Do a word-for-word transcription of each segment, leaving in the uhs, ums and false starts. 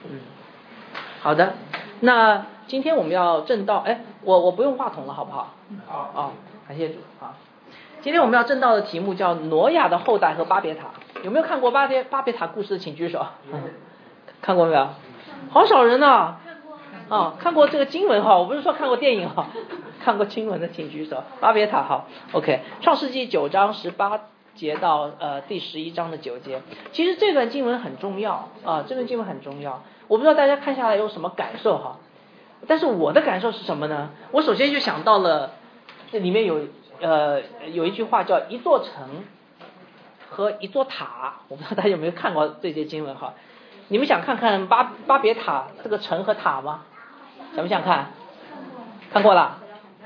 嗯，好的，那今天我们要正道，哎，我我不用话筒了，好不好？好，啊，感谢主啊。今天我们要正道的题目叫挪亚的后代和巴别塔。有没有看过巴别巴别塔故事？请举手。嗯，看过没有？好少人呐。啊，看过这个经文哈，我不是说看过电影哈，看过经文的请举手。巴别塔哈 ，OK， 创世纪九章十八节到呃第十一章的九节，其实这段经文很重要啊，这段经文很重要。我不知道大家看下来有什么感受哈，但是我的感受是什么呢？我首先就想到了这里面有呃有一句话叫一座城和一座塔，我不知道大家有没有看过这些经文哈。你们想看看巴巴别塔这个城和塔吗？想不想看？看过了？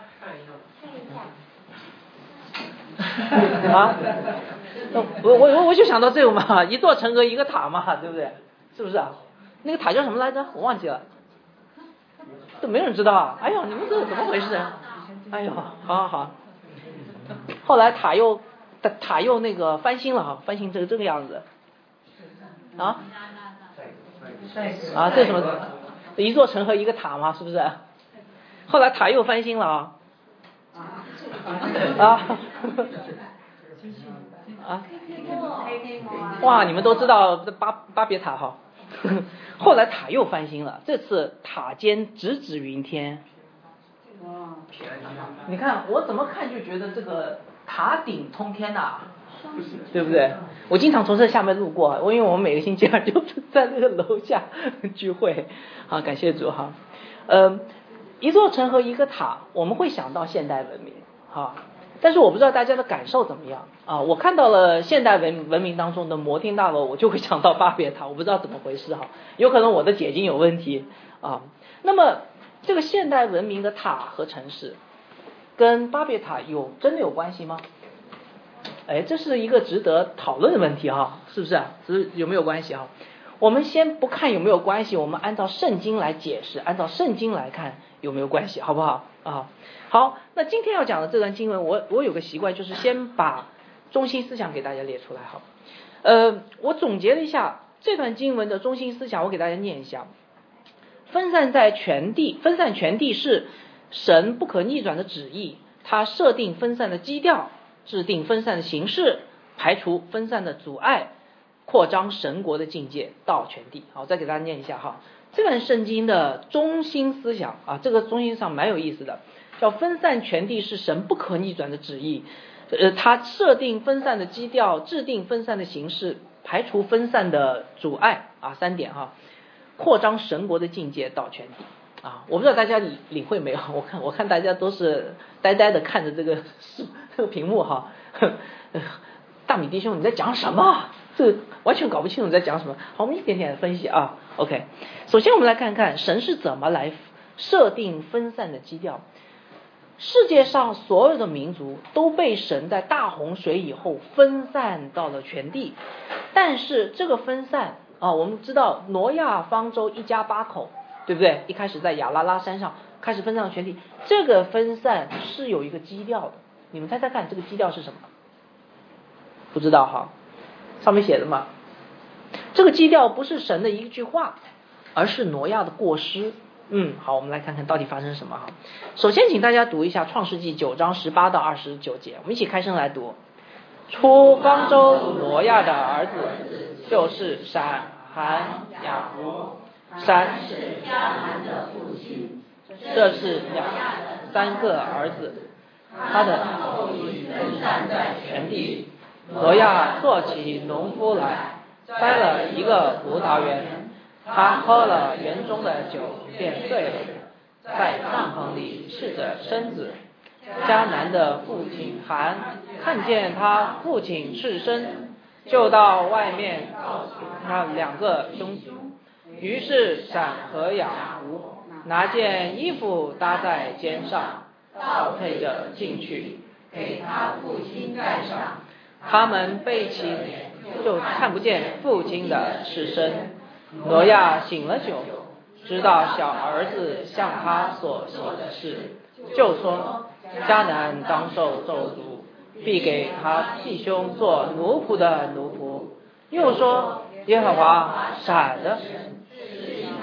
啊？我我我就想到这个嘛，一座城和一个塔嘛，对不对？是不是啊？那个塔叫什么来着？我忘记了，都没有人知道啊！哎呦，你们这是怎么回事？哎呦，好好好。后来塔又塔又那个翻新了哈，翻新这个这个样子。啊？啊，这什么？一座城和一个塔嘛，是不是？后来塔又翻新了啊。啊。啊。哇，你们都知道巴巴别塔哈。后来塔又翻新了，这次塔尖直指云天。哇！你看我怎么看就觉得这个塔顶通天呐、啊，对不对？我经常从这下面路过，我因为我们每个星期二就在那个楼下聚会，好，感谢主哈。呃，一座城和一个塔，我们会想到现代文明，哈。但是我不知道大家的感受怎么样啊？我看到了现代文文明当中的摩天大楼，我就会想到巴别塔，我不知道怎么回事哈，有可能我的解经有问题啊。那么这个现代文明的塔和城市，跟巴别塔有真的有关系吗？哎，这是一个值得讨论的问题哈，是不是啊？是有没有关系哈？我们先不看有没有关系，我们按照圣经来解释，按照圣经来看有没有关系，好不好啊？好，那今天要讲的这段经文，我我有个习惯，就是先把中心思想给大家列出来哈。呃，我总结了一下这段经文的中心思想，我给大家念一下。分散在全地，分散全地是神不可逆转的旨意，他设定分散的基调，制定分散的形式，排除分散的阻碍，扩张神国的境界到全地。好，再给大家念一下哈，这段圣经的中心思想啊，这个中心思想蛮有意思的，叫分散全地是神不可逆转的旨意，呃，他设定分散的基调，制定分散的形式，排除分散的阻碍啊，三点哈，扩张神国的境界到全地。啊，我不知道大家领领会没有？我看我看大家都是呆呆的看着这个这个屏幕哈。大米弟兄你在讲什么？这完全搞不清楚你在讲什么。好，我们一点点的分析啊。OK， 首先我们来看看神是怎么来设定分散的基调。世界上所有的民族都被神在大洪水以后分散到了全地，但是这个分散啊，我们知道挪亚方舟一家八口。对不对？一开始在亚拉拉山上开始分散到全地，这个分散是有一个基调的。你们猜猜看，这个基调是什么？不知道哈，上面写的嘛。这个基调不是神的一句话，而是挪亚的过失。嗯，好，我们来看看到底发生什么哈。首先，请大家读一下《创世纪》九章十八到二十九节，我们一起开声来读。出方舟挪亚的儿子就是闪、含、雅弗。闪是迦南的父亲，这是亚三个儿子，他的后裔分散在全地。挪亚做起农夫来，栽了一个葡萄园，他喝了园中的酒，便醉了，在帐篷里赤着身子。迦南的父亲含看见他父亲赤身，就到外面告诉他两个兄弟。于是闪和雅弗拿件衣服搭在肩上，倒退着进去，给他父亲盖上。他们背起脸，就看不见父亲的赤身。挪亚醒了酒，知道小儿子向他所行的事，就说：迦南当受咒诅，必给他弟兄做奴仆的奴仆。又说：耶和华闪的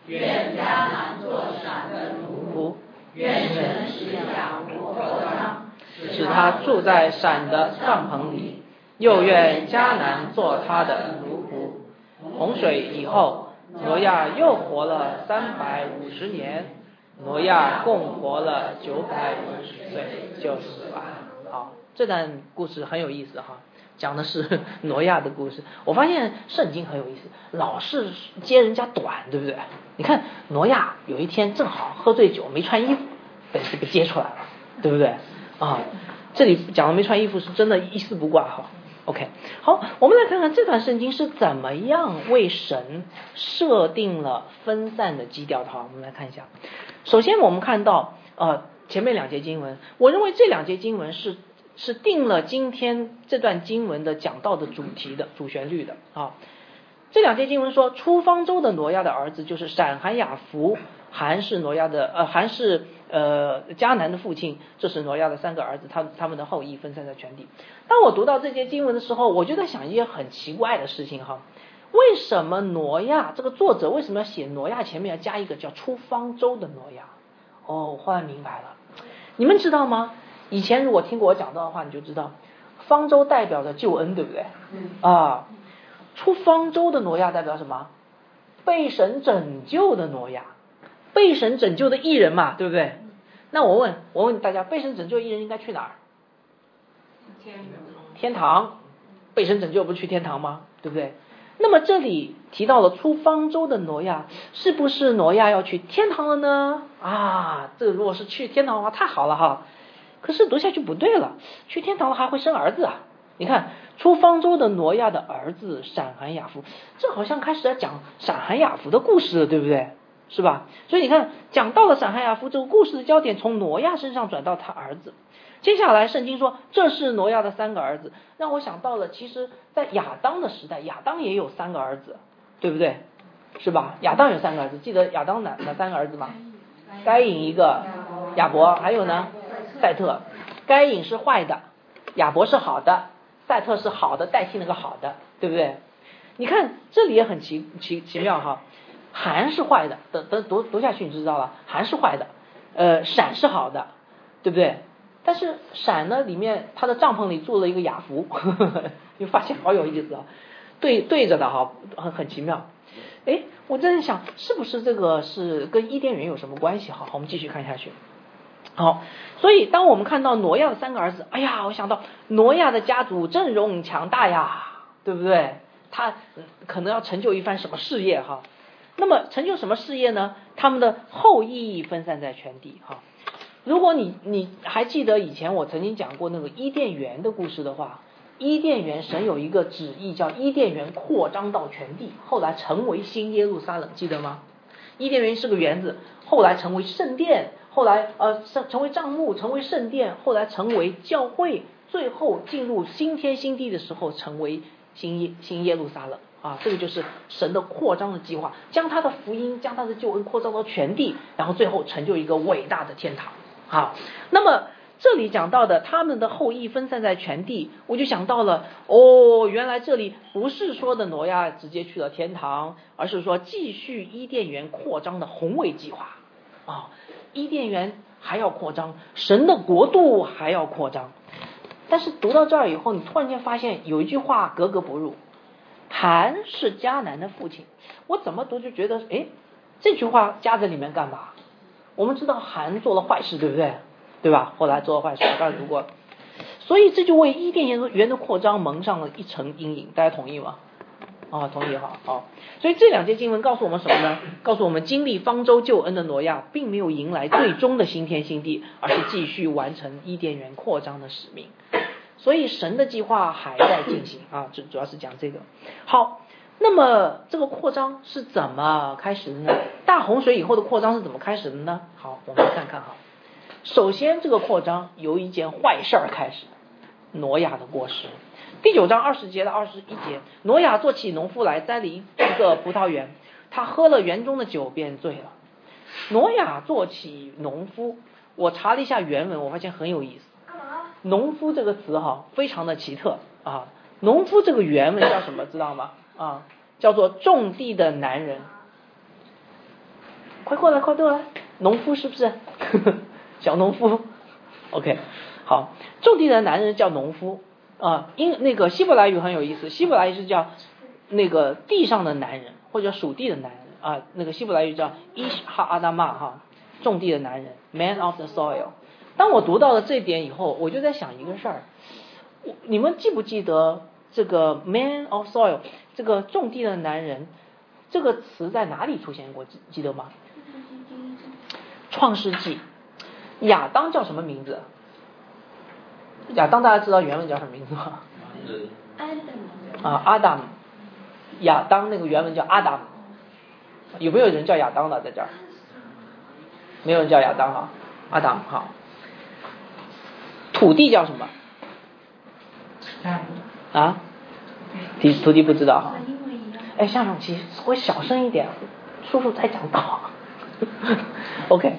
愿迦南作闪的奴仆，愿神使雅弗扩张， 使他住在闪的帐篷里，又愿迦南做他的奴仆。洪水以后，挪亚又活了三百五十年，挪亚共活了九百五十岁就死了。好，这段故事很有意思哈，讲的是挪亚的故事。我发现圣经很有意思，老是接人家短，对不对？你看挪亚有一天正好喝醉酒没穿衣服，被这个接出来了，对不对啊？这里讲的没穿衣服是真的一丝不挂哈。OK， 好，我们来看看这段圣经是怎么样为神设定了分散的基调的哈。我们来看一下，首先我们看到呃前面两节经文，我认为这两节经文是是定了今天这段经文的讲道的主题的主旋律的啊。这两节经文说，出方舟的挪亚的儿子就是闪、含、雅弗，含是挪亚的呃含是呃迦南的父亲，这是挪亚的三个儿子，他他们的后裔分散在全地。当我读到这节经文的时候，我就在想一些很奇怪的事情哈。为什么挪亚这个作者为什么要写挪亚前面要加一个叫出方舟的挪亚？哦，我后来明白了。你们知道吗？以前如果听过我讲到的话，你就知道方舟代表着救恩，对不对？啊，出方舟的挪亚代表什么？被神拯救的挪亚，被神拯救的义人嘛，对不对？那我问我问大家，被神拯救的义人应该去哪儿？天堂。被神拯救不去天堂吗？对不对？那么这里提到了出方舟的挪亚，是不是挪亚要去天堂了呢？啊，这个如果是去天堂的话太好了哈。可是读下去不对了，去天堂了还会生儿子啊。你看出方舟的挪亚的儿子闪、含、雅弗，这好像开始要讲闪、含、雅弗的故事了，对不对？是吧？所以你看讲到了闪、含、雅弗，这个故事的焦点从挪亚身上转到他儿子。接下来圣经说这是挪亚的三个儿子，让我想到了其实在亚当的时代，亚当也有三个儿子，对不对？是吧？亚当有三个儿子，记得亚当哪哪三个儿子吗？该隐一个，亚伯，还有呢赛特。该隐是坏的，亚伯是好的，赛特是好的代替那个好的，对不对？你看这里也很奇奇奇妙哈。含是坏的，等等读读下去你就知道了，含是坏的，呃闪是好的，对不对？但是闪呢里面他的帐篷里住了一个雅弗，呵呵，你发现好有意思啊，对对着的哈，很很奇妙。诶，我在想是不是这个是跟伊甸园有什么关系？好，我们继续看下去。好，所以当我们看到挪亚的三个儿子，哎呀，我想到挪亚的家族阵容强大呀，对不对？他可能要成就一番什么事业哈。那么成就什么事业呢？他们的后裔分散在全地哈。如果你你还记得以前我曾经讲过那个伊甸园的故事的话，伊甸园神有一个旨意叫伊甸园扩张到全地，后来成为新耶路撒冷，记得吗？伊甸园是个园子，后来成为圣殿，后来呃成为帐幕，成为圣殿，后来成为教会，最后进入新天新地的时候成为新耶新耶路撒冷啊，这个就是神的扩张的计划，将他的福音，将他的救恩扩张到全地，然后最后成就一个伟大的天堂。好，那么这里讲到的他们的后裔分散在全地，我就想到了哦，原来这里不是说的挪亚直接去了天堂，而是说继续伊甸园扩张的宏伟计划啊，伊甸园还要扩张，神的国度还要扩张。但是读到这儿以后，你突然间发现有一句话格格不入，含是迦南的父亲，我怎么读就觉得诶，这句话加在里面干嘛？我们知道含做了坏事，对不对？对吧？后来做了坏事，刚才读过，所以这就为伊甸园的扩张蒙上了一层阴影。大家同意吗？啊，同意哈。好，所以这两节经文告诉我们什么呢？告诉我们经历方舟救恩的挪亚，并没有迎来最终的新天新地，而是继续完成伊甸园扩张的使命。所以神的计划还在进行啊，主主要是讲这个。好，那么这个扩张是怎么开始的呢？大洪水以后的扩张是怎么开始的呢？好，我们来看看哈。首先这个扩张由一件坏事儿开始，挪亚的过失。第九章二十节到二十一节，挪亚做起农夫来，栽了一个葡萄园，他喝了园中的酒便醉了。挪亚做起农夫，我查了一下原文，我发现很有意思。农夫这个词哈，非常的奇特啊。农夫这个原文叫什么知道吗？啊，叫做种地的男人。 快过来，快过来，农夫是不是？小农夫 ，OK， 好，种地的男人叫农夫啊，因那个希伯来语很有意思，希伯来语是叫那个地上的男人或者属地的男人啊，那个希伯来语叫伊哈阿达玛哈，种地的男人 ，man of the soil。当我读到了这一点以后，我就在想一个事儿，你们记不记得这个 man of soil 这个种地的男人这个词在哪里出现过？记记得吗？创世纪。亚当叫什么名字？亚当大家知道原文叫什么名字吗？啊，阿当。亚当那个原文叫阿当。有没有人叫亚当的在这儿？没有人叫亚当哈，阿当好。土地叫什么？啊？土土地不知道哈。哎，夏永琪，会小声一点，叔叔在讲道。OK。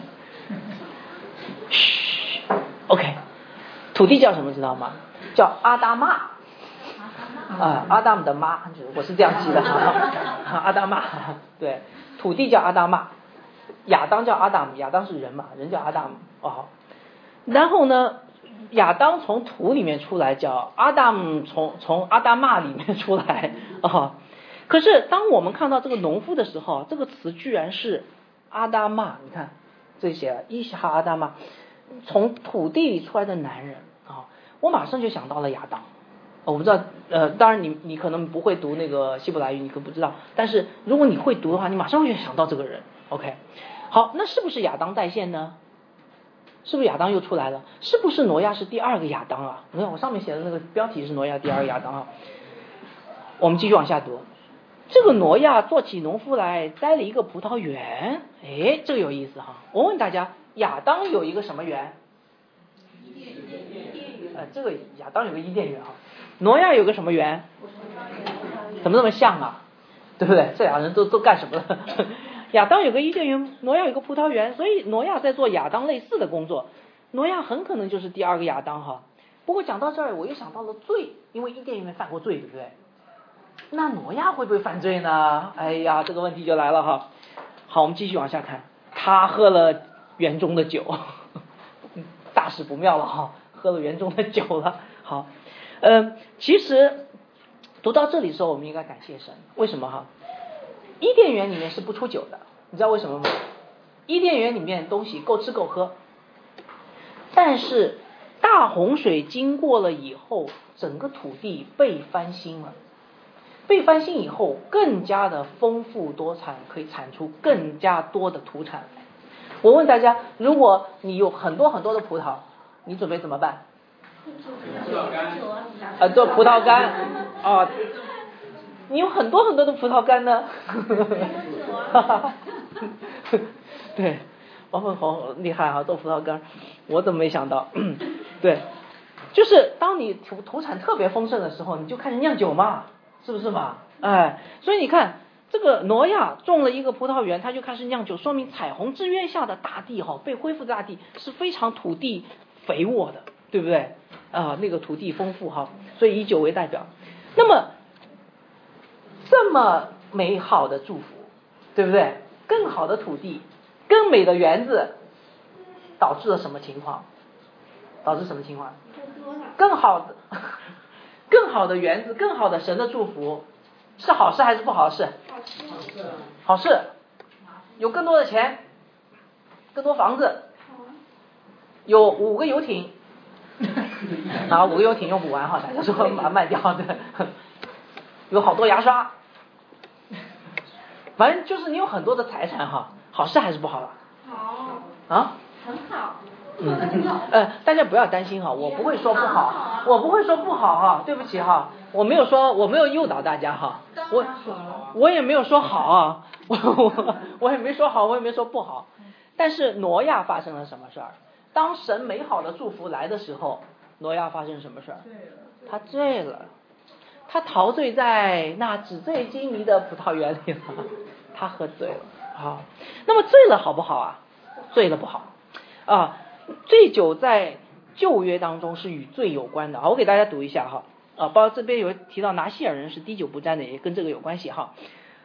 嘘 ，OK， 土地叫什么知道吗？叫阿达玛，啊，阿达姆的妈，我是这样记的哈，阿达玛，对，土地叫阿达玛，亚当叫阿达姆，亚当是人嘛，人叫阿达姆哦。然后呢，亚当从土里面出来，叫阿达姆从从阿达玛里面出来哦。可是当我们看到这个农夫的时候，这个词居然是阿达玛，你看这些伊西哈阿达玛。从土地里出来的男人啊，我马上就想到了亚当。我不知道，呃，当然你你可能不会读那个希伯来语，你可不知道。但是如果你会读的话，你马上就想到这个人。OK， 好，那是不是亚当在线呢？是不是亚当又出来了？是不是挪亚是第二个亚当啊？你看我上面写的那个标题是挪亚第二个亚当啊。我们继续往下读。这个挪亚做起农夫来，栽了一个葡萄园。哎，这个有意思哈。我问大家。亚当有一个什么园？伊甸园。呃，这个亚当有个伊甸园啊。挪亚有个什么园？怎么这么像啊？对不对？这俩人都都干什么了？亚当有个伊甸园，挪亚有个葡萄园，所以挪亚在做亚当类似的工作。挪亚很可能就是第二个亚当哈。不过讲到这儿，我又想到了罪，因为伊甸园犯过罪，对不对？那挪亚会不会犯罪呢？哎呀，这个问题就来了哈。好，我们继续往下看。他喝了园中的酒，大事不妙了哈，喝了园中的酒了。好，嗯，其实读到这里的时候，我们应该感谢神。为什么哈？伊甸园里面是不出酒的，你知道为什么吗？伊甸园里面东西够吃够喝，但是大洪水经过了以后，整个土地被翻新了。被翻新以后，更加的丰富多产，可以产出更加多的土产。我问大家，如果你有很多很多的葡萄，你准备怎么办？啊，做葡萄干啊。你有很多很多的葡萄干呢？对，王凤红厉害啊，做葡萄干，我怎么没想到？对，就是当你土土产特别丰盛的时候，你就开始酿酒嘛，是不是嘛？哎，所以你看。这个挪亚种了一个葡萄园，他就开始酿酒，说明彩虹之约下的大地哈，被恢复的大地是非常土地肥沃的，对不对啊？那个土地丰富哈，所以以酒为代表。那么这么美好的祝福，对不对？更好的土地，更美的园子，导致了什么情况？导致什么情况？更好的更好的园子，更好的神的祝福。是好事还是不好事？好事，有更多的钱，更多房子，有五个游艇，啊，五个游艇用不完哈，大家说把它卖掉的，有好多牙刷，反正就是你有很多的财产哈，好事还是不好了？ 好。 啊？ 很好。 嗯，呃，大家不要担心哈，我不会说不好，我不会说不好哈，对不起哈，我没有说，我没有诱导大家哈，我我也没有说好啊，我我我也没说好，我也没说不好，但是挪亚发生了什么事儿？当神美好的祝福来的时候，挪亚发生什么事儿？他醉了，他陶醉在那纸醉金迷的葡萄园里了，他喝醉了。好，那么醉了好不好啊？醉了不好啊。醉酒在旧约当中是与罪有关的啊，我给大家读一下哈啊，包括这边有提到拿西尔人是滴酒不沾的，也跟这个有关系哈。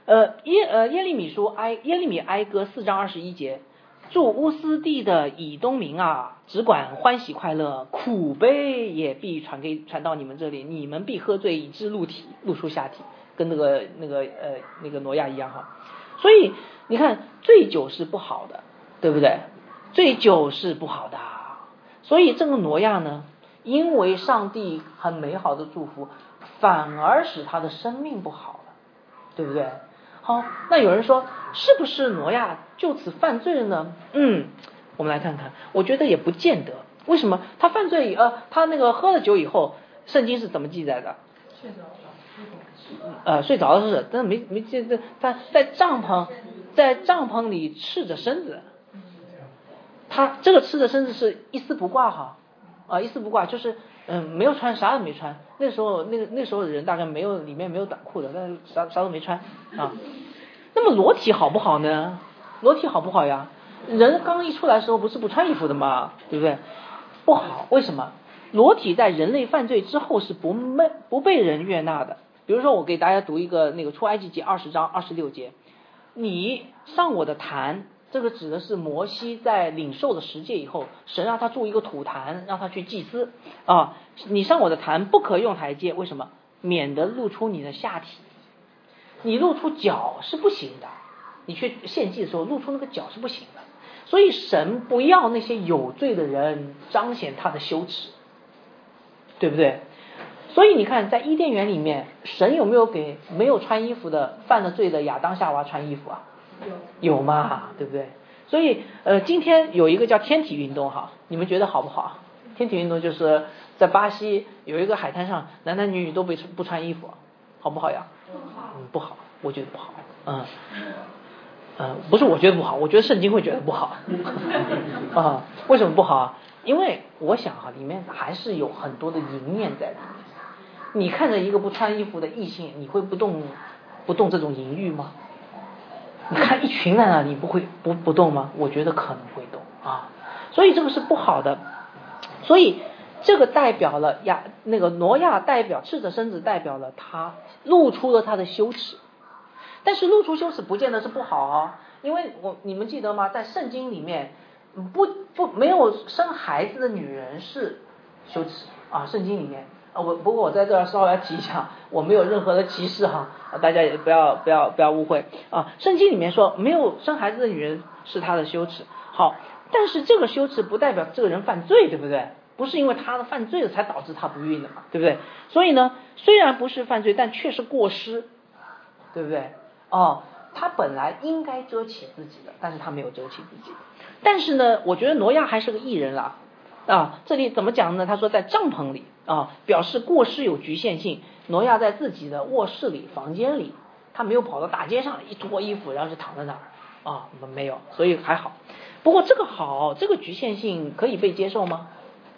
呃耶呃耶利米书哀耶利米哀歌四章二十一节，住乌斯地的以东民啊，只管欢喜快乐，苦悲也必传给传到你们这里，你们必喝醉以致露体露出下体，跟那个那个呃那个挪亚一样哈。所以你看醉酒是不好的，对不对？醉酒是不好的，所以这个挪亚呢，因为上帝很美好的祝福，反而使他的生命不好了，对不对？好，那有人说是不是挪亚就此犯罪了呢？嗯，我们来看看，我觉得也不见得。为什么？他犯罪以呃，他那个喝了酒以后，圣经是怎么记载的？ 睡着了， 呃，睡着了是，但是没没记得他在帐篷在帐篷里赤着身子，他这个赤着身子是一丝不挂哈，啊、呃、一丝不挂，就是嗯没有穿，啥也没穿。那时候那个那时候的人大概没有里面没有短裤的，但是啥啥都没穿啊。那么裸体好不好呢？裸体好不好呀？人刚一出来的时候不是不穿衣服的吗？对不对？不好，为什么？裸体在人类犯罪之后是不被不被人悦纳的。比如说我给大家读一个那个出埃及记二十章二十六节，你上我的坛，这个指的是摩西在领受了十诫以后，神让他筑一个土坛，让他去祭司啊。你上我的坛不可用台阶，为什么？免得露出你的下体。你露出脚是不行的，你去献祭的时候露出那个脚是不行的。所以神不要那些有罪的人彰显他的羞耻，对不对？所以你看在伊甸园里面，神有没有给没有穿衣服的犯了罪的亚当夏娃穿衣服啊？有有嘛，对不对？所以呃，今天有一个叫天体运动哈，你们觉得好不好？天体运动就是在巴西有一个海滩上，男男女女都不不穿衣服，好不好呀？ 不好， 嗯，不好，我觉得不好，嗯。呃，不是我觉得不好，我觉得圣经会觉得不好啊。为什么不好啊？因为我想哈、啊，里面还是有很多的淫念在里面。你看着一个不穿衣服的异性，你会不动不动这种淫欲吗？你看一群人啊，你不会不不动吗？我觉得可能会动啊。所以这个是不好的。所以这个代表了亚那个挪亚代表赤着身子代表了他露出了他的羞耻。但是露出羞耻不见得是不好啊，因为我你们记得吗？在圣经里面，不不没有生孩子的女人是羞耻啊，圣经里面啊，我不过我在这儿稍微提一下，我没有任何的歧视哈，大家也不要不要不要误会啊。圣经里面说没有生孩子的女人是她的羞耻，好，但是这个羞耻不代表这个人犯罪，对不对？不是因为他的犯罪了才导致他不孕的嘛，对不对？所以呢，虽然不是犯罪，但却是过失，对不对？哦，他本来应该遮起自己的，但是他没有遮起自己。但是呢，我觉得挪亚还是个艺人啦，啊，这里怎么讲呢？他说在帐篷里啊，表示过失有局限性。挪亚在自己的卧室里、房间里，他没有跑到大街上一脱衣服，然后就躺在那儿啊，没有，所以还好。不过这个好，这个局限性可以被接受吗？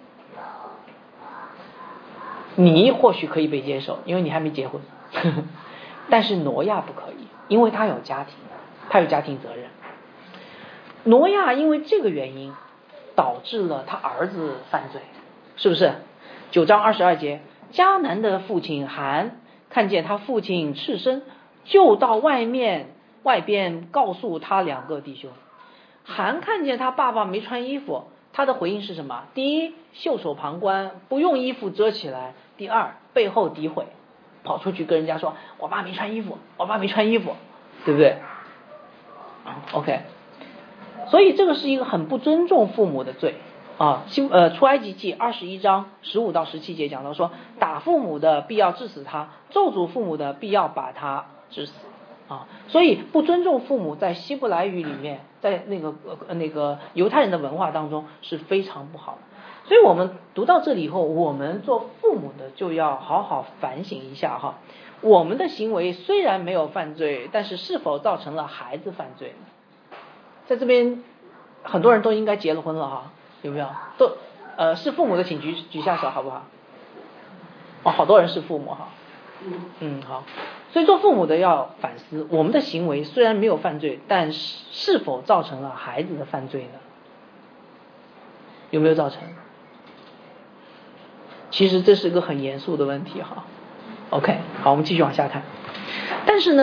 你或许可以被接受，因为你还没结婚，呵呵，但是挪亚不可以。因为他有家庭，他有家庭责任。挪亚因为这个原因导致了他儿子犯罪，是不是？九章二十二节，迦南的父亲含看见他父亲赤身，就到外面外边告诉他两个弟兄。含看见他爸爸没穿衣服，他的回应是什么？第一，袖手旁观，不用衣服遮起来；第二，背后诋毁。跑出去跟人家说我爸没穿衣服，我爸没穿衣服，对不对 ？OK， 所以这个是一个很不尊重父母的罪啊。呃，出埃及记二十一章十五到十七节讲到说，打父母的必要治死他，咒诅父母的必要把他治死啊。所以不尊重父母在希伯来语里面，在那个呃那个犹太人的文化当中是非常不好的。所以我们读到这里以后，我们做父母的就要好好反省一下哈，我们的行为虽然没有犯罪，但是是否造成了孩子犯罪？在这边很多人都应该结了婚了哈，有没有？都呃是父母的请举举下手好不好？哦，好多人是父母哈，嗯好，所以做父母的要反思，我们的行为虽然没有犯罪，但是是否造成了孩子的犯罪呢？有没有造成？其实这是个很严肃的问题哈。OK， 好，我们继续往下看。但是呢，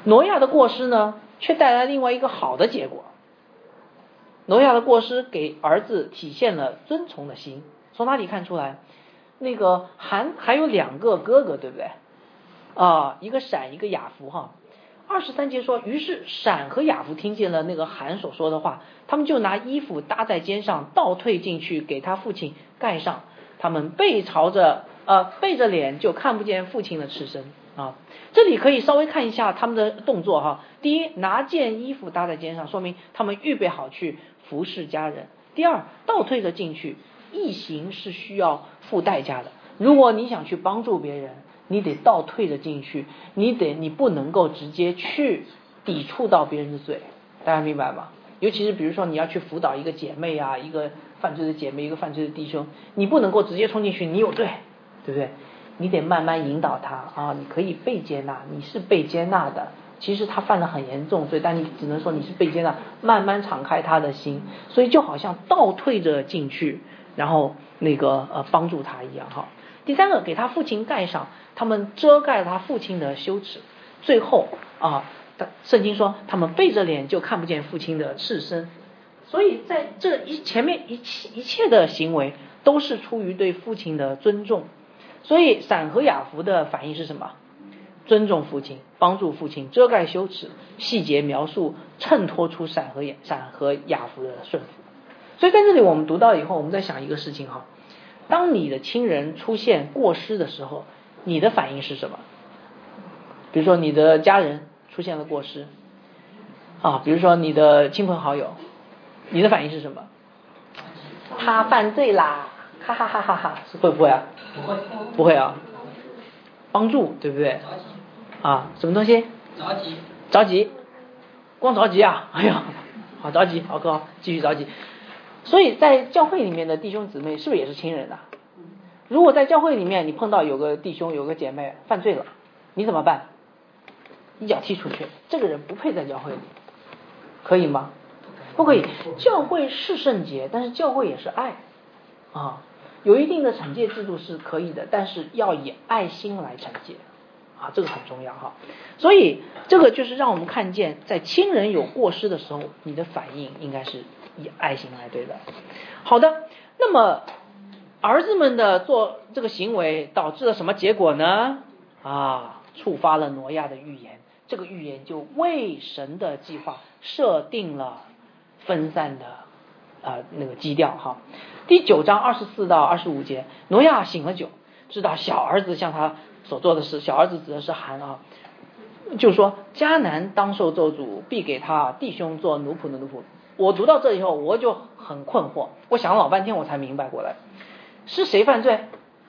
挪亚的过失呢，却带来另外一个好的结果。挪亚的过失给儿子体现了尊崇的心。从哪里看出来？那个含还有两个哥哥，对不对？啊，一个闪，一个雅弗哈。二十三节说，于是闪和雅弗听见了那个含所说的话，他们就拿衣服搭在肩上，倒退进去给他父亲盖上。他们背朝着呃背着脸，就看不见父亲的赤身啊。这里可以稍微看一下他们的动作哈。第一，拿件衣服搭在肩上，说明他们预备好去服侍家人。第二，倒退着进去，义行是需要付代价的。如果你想去帮助别人，你得倒退着进去，你得你不能够直接去抵触到别人的罪，大家明白吗？尤其是比如说你要去辅导一个姐妹啊，一个犯罪的姐妹，一个犯罪的弟兄，你不能够直接冲进去，你有罪，对不对？你得慢慢引导他啊，你可以被接纳，你是被接纳的。其实他犯了很严重罪，但你只能说你是被接纳，慢慢敞开他的心，所以就好像倒退着进去，然后那个呃帮助他一样哈。第三个，给他父亲盖上，他们遮盖了他父亲的羞耻。最后啊，圣经说他们背着脸就看不见父亲的赤身。所以在这一前面一切一切的行为都是出于对父亲的尊重。所以闪和雅弗的反应是什么？尊重父亲，帮助父亲，遮盖羞耻，细节描述衬托出闪和雅闪和雅弗的顺服。所以在这里我们读到以后，我们在想一个事情哈，当你的亲人出现过失的时候，你的反应是什么？比如说你的家人出现了过失啊，比如说你的亲朋好友，你的反应是什么？他犯罪啦，哈哈哈哈哈，会不会啊？ 不会， 不会啊。帮助，对不对？啊，什么东西？ 着急， 着急，光着急啊！哎呀，好着急，好哥，继续着急。所以在教会里面的弟兄姊妹是不是也是亲人啊？如果在教会里面你碰到有个弟兄有个姐妹犯罪了，你怎么办？一脚踢出去，这个人不配在教会里，可以吗？不可以。教会是圣洁，但是教会也是爱啊。有一定的惩戒制度是可以的，但是要以爱心来惩戒啊，这个很重要哈。所以这个就是让我们看见，在亲人有过失的时候，你的反应应该是以爱心来对待。好的，那么儿子们的做这个行为导致了什么结果呢？啊，触发了挪亚的预言，这个预言就为神的计划设定了分散的啊、呃、那个基调哈。第九章二十四到二十五节，挪亚醒了酒，知道小儿子向他所做的事，小儿子指的是含啊，就说迦南当受咒诅，必给他弟兄做奴仆的奴仆。我读到这以后，我就很困惑，我想了老半天，我才明白过来，是谁犯罪？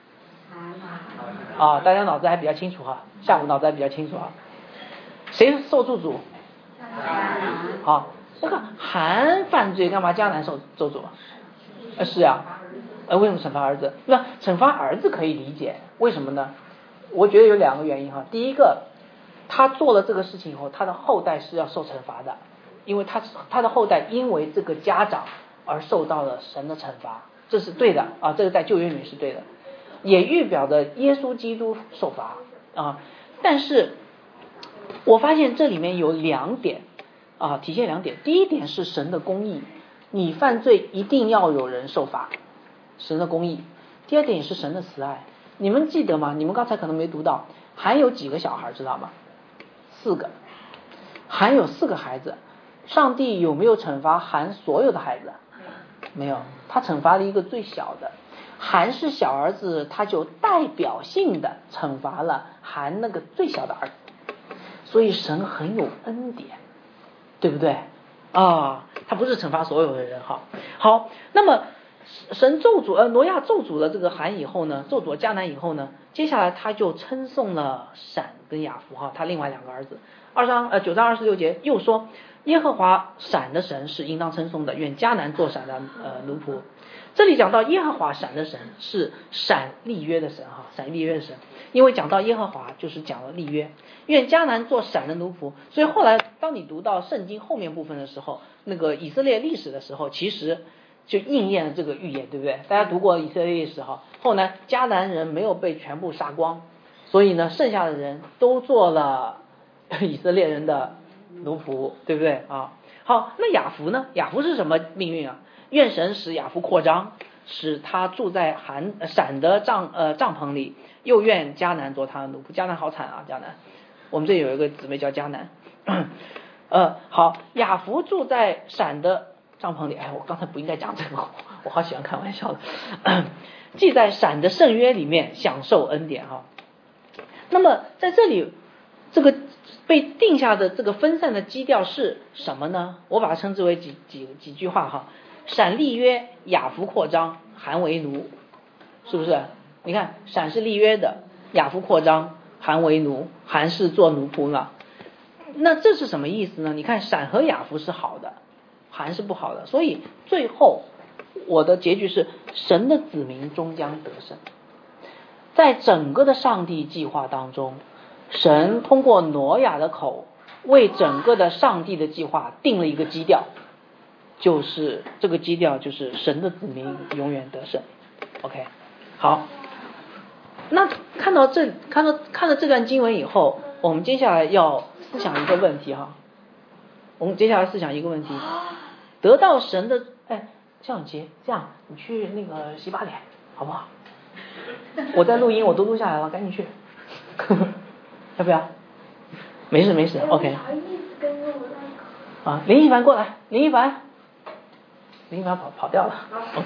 啊，大家脑子还比较清楚哈，下午脑子还比较清楚啊。谁受咒诅？好，那个含犯罪，干嘛迦南受咒诅？呃，是啊，呃，为什么惩罚儿子？那惩罚儿子可以理解，为什么呢？我觉得有两个原因哈。第一个，他做了这个事情以后，他的后代是要受惩罚的，因为他他的后代因为这个家长而受到了神的惩罚，这是对的啊，这个在旧约里面是对的，也预表着耶稣基督受罚啊。但是我发现这里面有两点啊，体现两点。第一点是神的公义。你犯罪一定要有人受罚，神的公义。第二点也是神的慈爱。你们记得吗？你们刚才可能没读到，含有几个小孩知道吗？四个，含有四个孩子。上帝有没有惩罚含所有的孩子？没有，他惩罚了一个最小的。含是小儿子，他就代表性的惩罚了含那个最小的儿子。所以神很有恩典，对不对啊？他不是惩罚所有的人哈。好，那么神咒诅呃挪亚咒诅了这个含以后呢，咒诅了迦南以后呢，接下来他就称颂了闪跟雅弗哈，他另外两个儿子。二章呃九章二十六节又说，耶和华闪的神是应当称颂的，愿迦南做闪的呃奴仆。这里讲到耶和华闪的神是闪立约的神哈，闪立约的神，因为讲到耶和华就是讲了立约，愿迦南做闪的奴仆。所以后来当你读到圣经后面部分的时候，那个以色列历史的时候，其实就应验了这个预言，对不对？大家读过以色列历史哈，后来迦南人没有被全部杀光，所以呢剩下的人都做了以色列人的奴仆，对不对啊？好，那雅弗呢？雅弗是什么命运啊？愿神使雅弗扩张，使他住在寒闪的帐呃帐篷里，又愿迦南做他的奴仆。迦南好惨啊，迦南。我们这有一个姊妹叫迦南。呃，好，雅弗住在闪的帐篷里。哎，我刚才不应该讲这个，我好喜欢开玩笑的。既在闪的圣约里面享受恩典哈。那么在这里，这个被定下的这个分散的基调是什么呢？我把它称之为几几几句话哈。闪立约，雅弗扩张，韩为奴，是不是？你看，闪是立约的，雅弗扩张，韩为奴，韩是做奴仆了。那这是什么意思呢？你看，闪和雅弗是好的，韩是不好的，所以最后我的结局是神的子民终将得胜。在整个的上帝计划当中，神通过挪亚的口为整个的上帝的计划定了一个基调，就是这个基调就是神的子民永远得胜。 OK， 好，那看到这看到看到这段经文以后，我们接下来要思想一个问题哈，我们接下来思想一个问题，得到神的哎，向永杰，这样你去那个洗把脸好不好？我在录音，我都录下来了，赶紧去。要不要？没事没事 ，OK。啊，林一凡过来，林一凡，林一凡跑跑掉了 ，OK。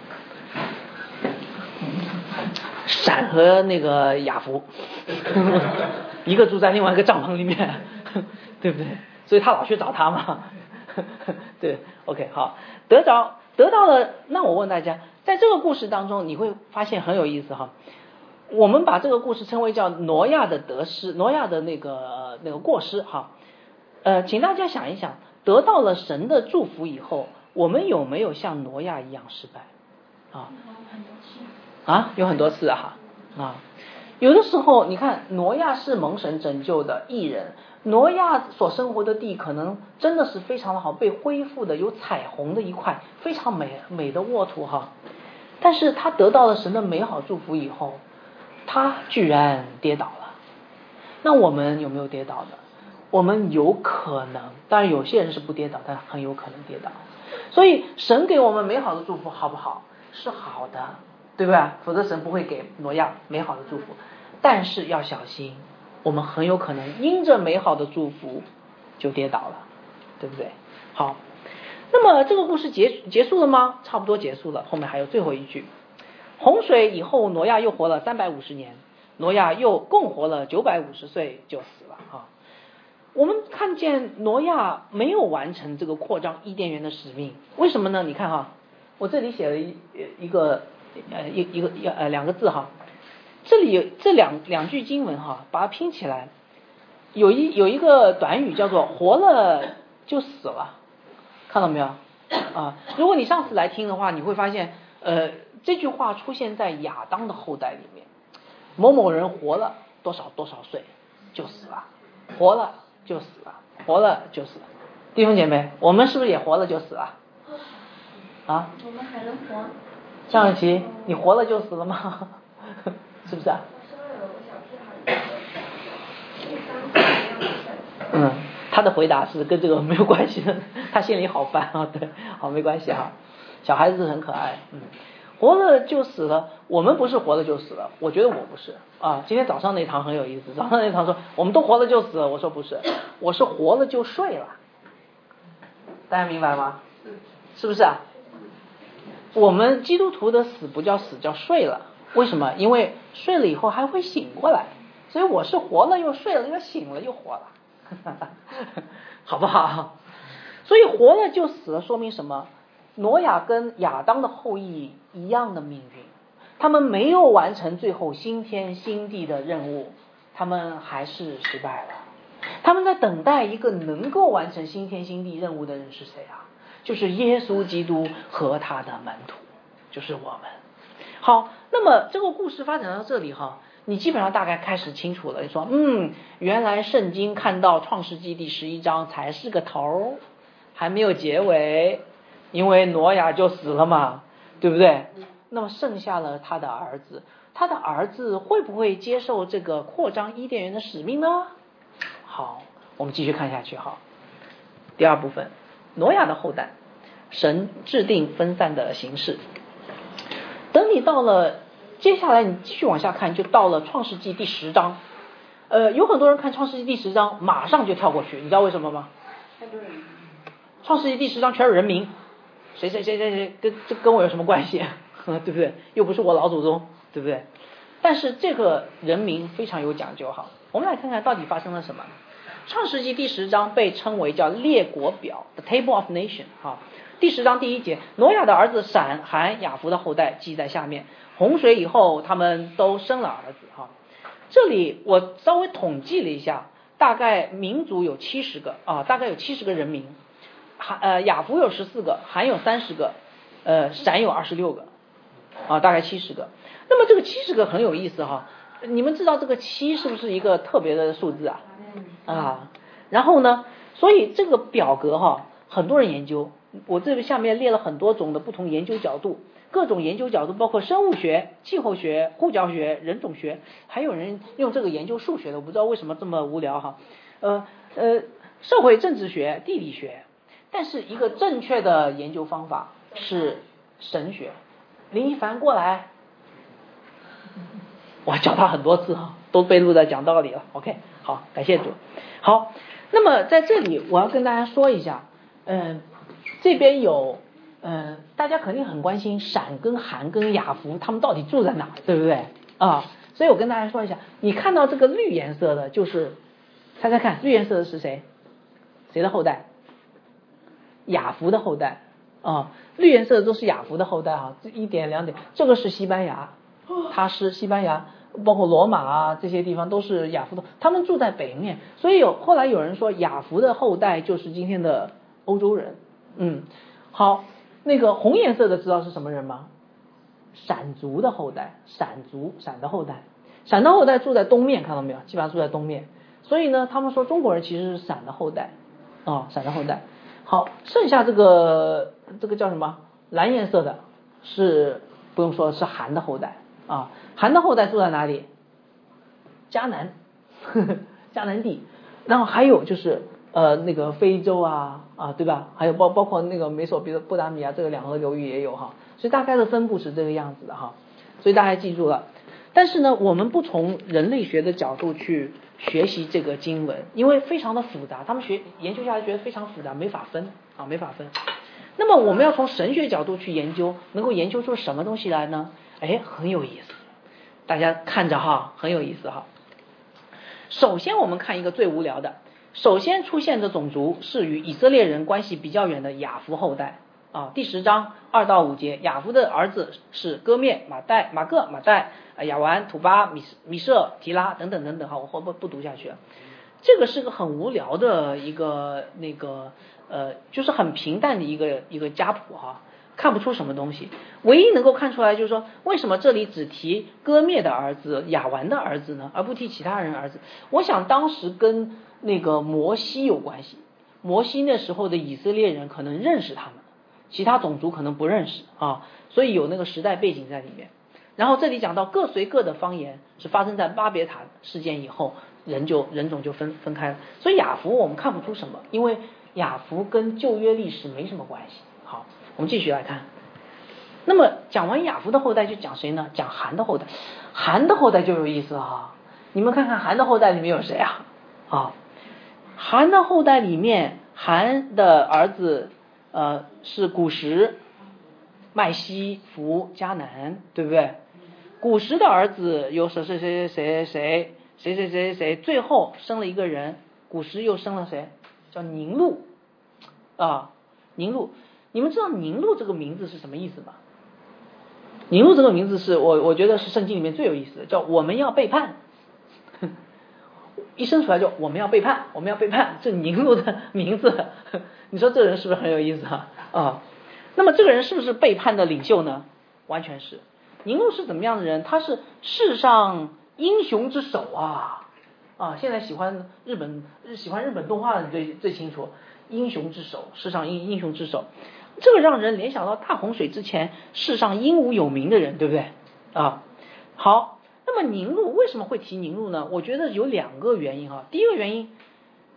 闪和那个雅弗，一个住在另外一个帐篷里面，对不对？所以他老去找他嘛。对 ，OK， 好，得着得到了。那我问大家，在这个故事当中，你会发现很有意思哈。我们把这个故事称为叫挪亚的得失，挪亚的那个那个过失哈。呃，请大家想一想，得到了神的祝福以后，我们有没有像挪亚一样失败啊？啊，有很多次啊啊。有的时候，你看挪亚是蒙神拯救的义人，挪亚所生活的地可能真的是非常的好，被恢复的有彩虹的一块非常美美的沃土哈。但是他得到了神的美好祝福以后，他居然跌倒了。那我们有没有跌倒的？我们有可能，当然有些人是不跌倒，但很有可能跌倒。所以神给我们美好的祝福好不好？是好的，对吧？否则神不会给挪亚美好的祝福。但是要小心，我们很有可能因着美好的祝福就跌倒了，对不对？好，那么这个故事结结束了吗？差不多结束了，后面还有最后一句。洪水以后，挪亚又活了三百五十年，挪亚又共活了九百五十岁就死了啊。我们看见挪亚没有完成这个扩张伊甸园的使命，为什么呢？你看哈，我这里写了一一个呃一一个呃两个字哈，这里这两两句经文哈，把它拼起来，有一有一个短语叫做活了就死了，看到没有啊？如果你上次来听的话，你会发现呃这句话出现在亚当的后代里面，某某人活了多少多少岁就死了，活了就死了，活了就死了。弟兄姐妹，我们是不是也活了就死了？啊？ 我们还能活？ 向日旗，你活了就死了吗？是不是啊？嗯，他的回答是跟这个没有关系的，他心里好烦啊。对，好，没关系哈。小孩子很可爱，嗯，活了就死了。我们不是活了就死了，我觉得我不是啊。今天早上那堂很有意思，早上那堂说我们都活了就死了，我说不是，我是活了就睡了。大家明白吗？是不是啊？我们基督徒的死不叫死，叫睡了。为什么？因为睡了以后还会醒过来，所以我是活了又睡了又醒了又活了，好不好？所以活了就死了说明什么？挪亚跟亚当的后裔一样的命运，他们没有完成最后新天新地的任务，他们还是失败了。他们在等待一个能够完成新天新地任务的人是谁啊？就是耶稣基督和他的门徒，就是我们。好，那么这个故事发展到这里哈，你基本上大概开始清楚了。你说，嗯，原来圣经看到创世纪第十一章才是个头，还没有结尾，因为挪亚就死了嘛，对不对？那么剩下了他的儿子，他的儿子会不会接受这个扩张伊甸园的使命呢？好， 我们继续看下去哈。第二部分，挪亚的后代，神制定分散的形式。等你到了接下来你继续往下看，就到了创世纪第十章。呃，有很多人看创世纪第十章马上就跳过去，你知道为什么吗？创世纪第十章全是人名，谁谁谁谁谁跟这跟我有什么关系对不对？又不是我老祖宗，对不对？但是这个人名非常有讲究哈。我们来看看到底发生了什么。创世纪第十章被称为叫列国表 The Table of Nation 哈。第十章第一节，挪亚的儿子闪、含、雅弗的后代记在下面。洪水以后他们都生了儿子哈。这里我稍微统计了一下，大概民族有七十个啊，大概有七十个人名。含呃雅弗有十四个，含有三十个，呃闪有二十六个啊，大概七十个。那么这个七十个很有意思哈，你们知道这个七是不是一个特别的数字啊？啊，然后呢，所以这个表格哈，很多人研究，我这个下面列了很多种的不同研究角度，各种研究角度包括生物学、气候学、呼叫学、人种学，还有人用这个研究数学的，我不知道为什么这么无聊哈，呃呃，社会政治学、地理学，但是一个正确的研究方法是神学。林一凡过来。我教他很多次哈，都被录在讲道理了。OK， 好，感谢主。好，那么在这里我要跟大家说一下，嗯，这边有，嗯，大家肯定很关心闪跟含跟雅弗他们到底住在哪，对不对啊？所以我跟大家说一下，你看到这个绿颜色的，就是猜猜看，绿颜色的是谁？谁的后代？雅弗的后代啊，绿颜色的都是雅弗的后代哈，这一点两点，这个是西班牙。他是西班牙，包括罗马啊这些地方都是雅弗的，他们住在北面，所以有后来有人说雅弗的后代就是今天的欧洲人。嗯，好，那个红颜色的知道是什么人吗？闪族的后代，闪族，闪的后代，闪的后代住在东面，看到没有？基本上住在东面，所以呢，他们说中国人其实是闪的后代啊、哦，闪的后代。好，剩下这个这个叫什么？蓝颜色的是不用说，是韩的后代。啊，韩的后代住在哪里？迦南，呵呵迦南地。然后还有就是呃那个非洲啊啊对吧？还有包包括那个美索不达米亚这个两河流域也有哈，所以大概的分布是这个样子的哈。所以大家记住了。但是呢，我们不从人类学的角度去学习这个经文，因为非常的复杂，他们学研究下来觉得非常复杂，没法分啊，没法分。那么我们要从神学角度去研究，能够研究出什么东西来呢？哎，很有意思，大家看着哈，很有意思哈。首先我们看一个最无聊的，首先出现的种族是与以色列人关系比较远的雅弗后代啊。第十章二到五节，雅弗的儿子是哥灭、马代、马各、马代、亚完、土巴、米米舍、提拉等等等等哈，我后不不读下去了。这个是个很无聊的一个那个呃，就是很平淡的一个一个家谱哈。看不出什么东西，唯一能够看出来就是说，为什么这里只提哥灭的儿子、亚完的儿子呢，而不提其他人儿子？我想当时跟那个摩西有关系，摩西那时候的以色列人可能认识他们，其他种族可能不认识啊，所以有那个时代背景在里面。然后这里讲到各随各的方言，是发生在巴别塔事件以后，人就人种就分分开了。所以雅弗我们看不出什么，因为雅弗跟旧约历史没什么关系。好，我们继续来看。那么讲完雅弗的后代，就讲谁呢？讲韩的后代。韩的后代就有意思哈，你们看看韩的后代里面有谁啊？啊，韩的后代里面，韩的儿子呃是古时、麦西、弗、迦南，对不对？古时的儿子有谁谁谁谁谁谁谁谁谁谁，最后生了一个人，古时又生了谁？叫宁禄啊，宁禄。你们知道宁禄这个名字是什么意思吗？宁禄这个名字是我我觉得是圣经里面最有意思的，叫我们要背叛，一生出来就我们要背叛，我们要背叛，这宁禄的名字，你说这人是不是很有意思啊？啊，那么这个人是不是背叛的领袖呢？完全是。宁禄是怎么样的人？他是世上英雄之首啊！啊，现在喜欢日本喜欢日本动画的最最清楚，英雄之首，世上英英雄之首。这个让人联想到大洪水之前世上英武有名的人，对不对啊？好，那么宁禄为什么会提宁禄呢？我觉得有两个原因哈。第一个原因，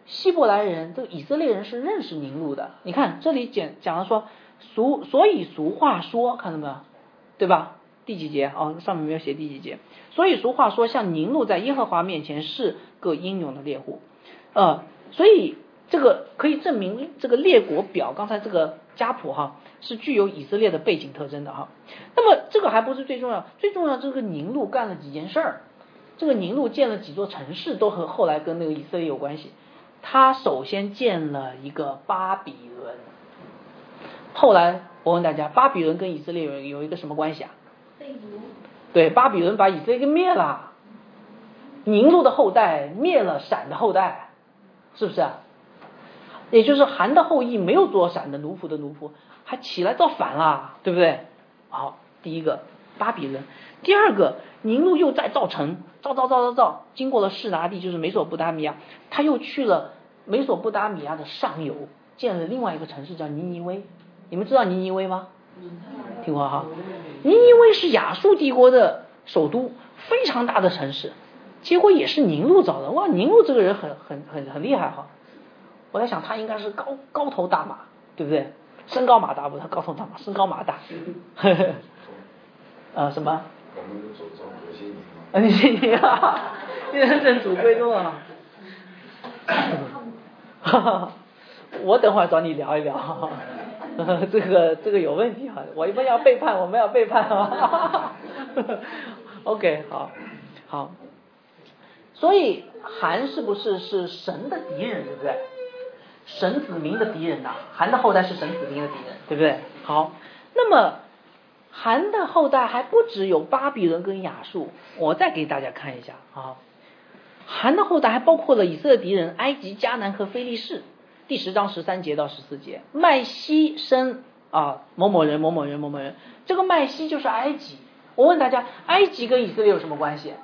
希伯来人这个以色列人是认识宁录的。你看这里讲讲了说俗，所以俗话说，看到没有，对吧？第几节哦，上面没有写第几节。所以俗话说，像宁录在耶和华面前是个英勇的猎户，呃，所以这个可以证明这个列国表，刚才这个家谱哈是具有以色列的背景特征的哈。那么这个还不是最重要，最重要这个宁录干了几件事儿。这个宁录建了几座城市，都和后来跟那个以色列有关系。他首先建了一个巴比伦，后来我问大家，巴比伦跟以色列有有一个什么关系啊？对，巴比伦把以色列给灭了，宁录的后代灭了闪的后代，是不是啊？也就是韩的后裔没有做闪的奴仆的奴仆，还起来造反了，对不对？好，第一个巴比伦，第二个宁录又在造城，造造造造造，经过了示拿地，就是美索不达米亚，他又去了美索不达米亚的上游，建了另外一个城市叫尼尼微。你们知道尼尼微吗？听过哈？尼尼微是亚述帝国的首都，非常大的城市，结果也是宁录造的。哇，宁录这个人很很很很厉害哈！我在想他应该是高高头大马，对不对？身高马大不？他高头大马，身高马大。呵呵。呃，什么？ 我们走走有些年嘛。 啊，你你啊，你认祖归宗啊！哈哈，我等会儿找你聊一聊，哈哈，这个这个有问题哈，我们要背叛，我们要背叛啊！OK， 好，好，所以韩是不是是神的敌人，对不对？神子民的敌人呐、啊，韩的后代是神子民的敌人，对不对？好，那么韩的后代还不只有巴比伦跟亚述，我再给大家看一下啊。韩的后代还包括了以色列敌人埃及、迦南和非利士，第十章十三节到十四节。麦西生啊某某人某某人某某人，这个麦西就是埃及。我问大家，埃及跟以色列有什么关系？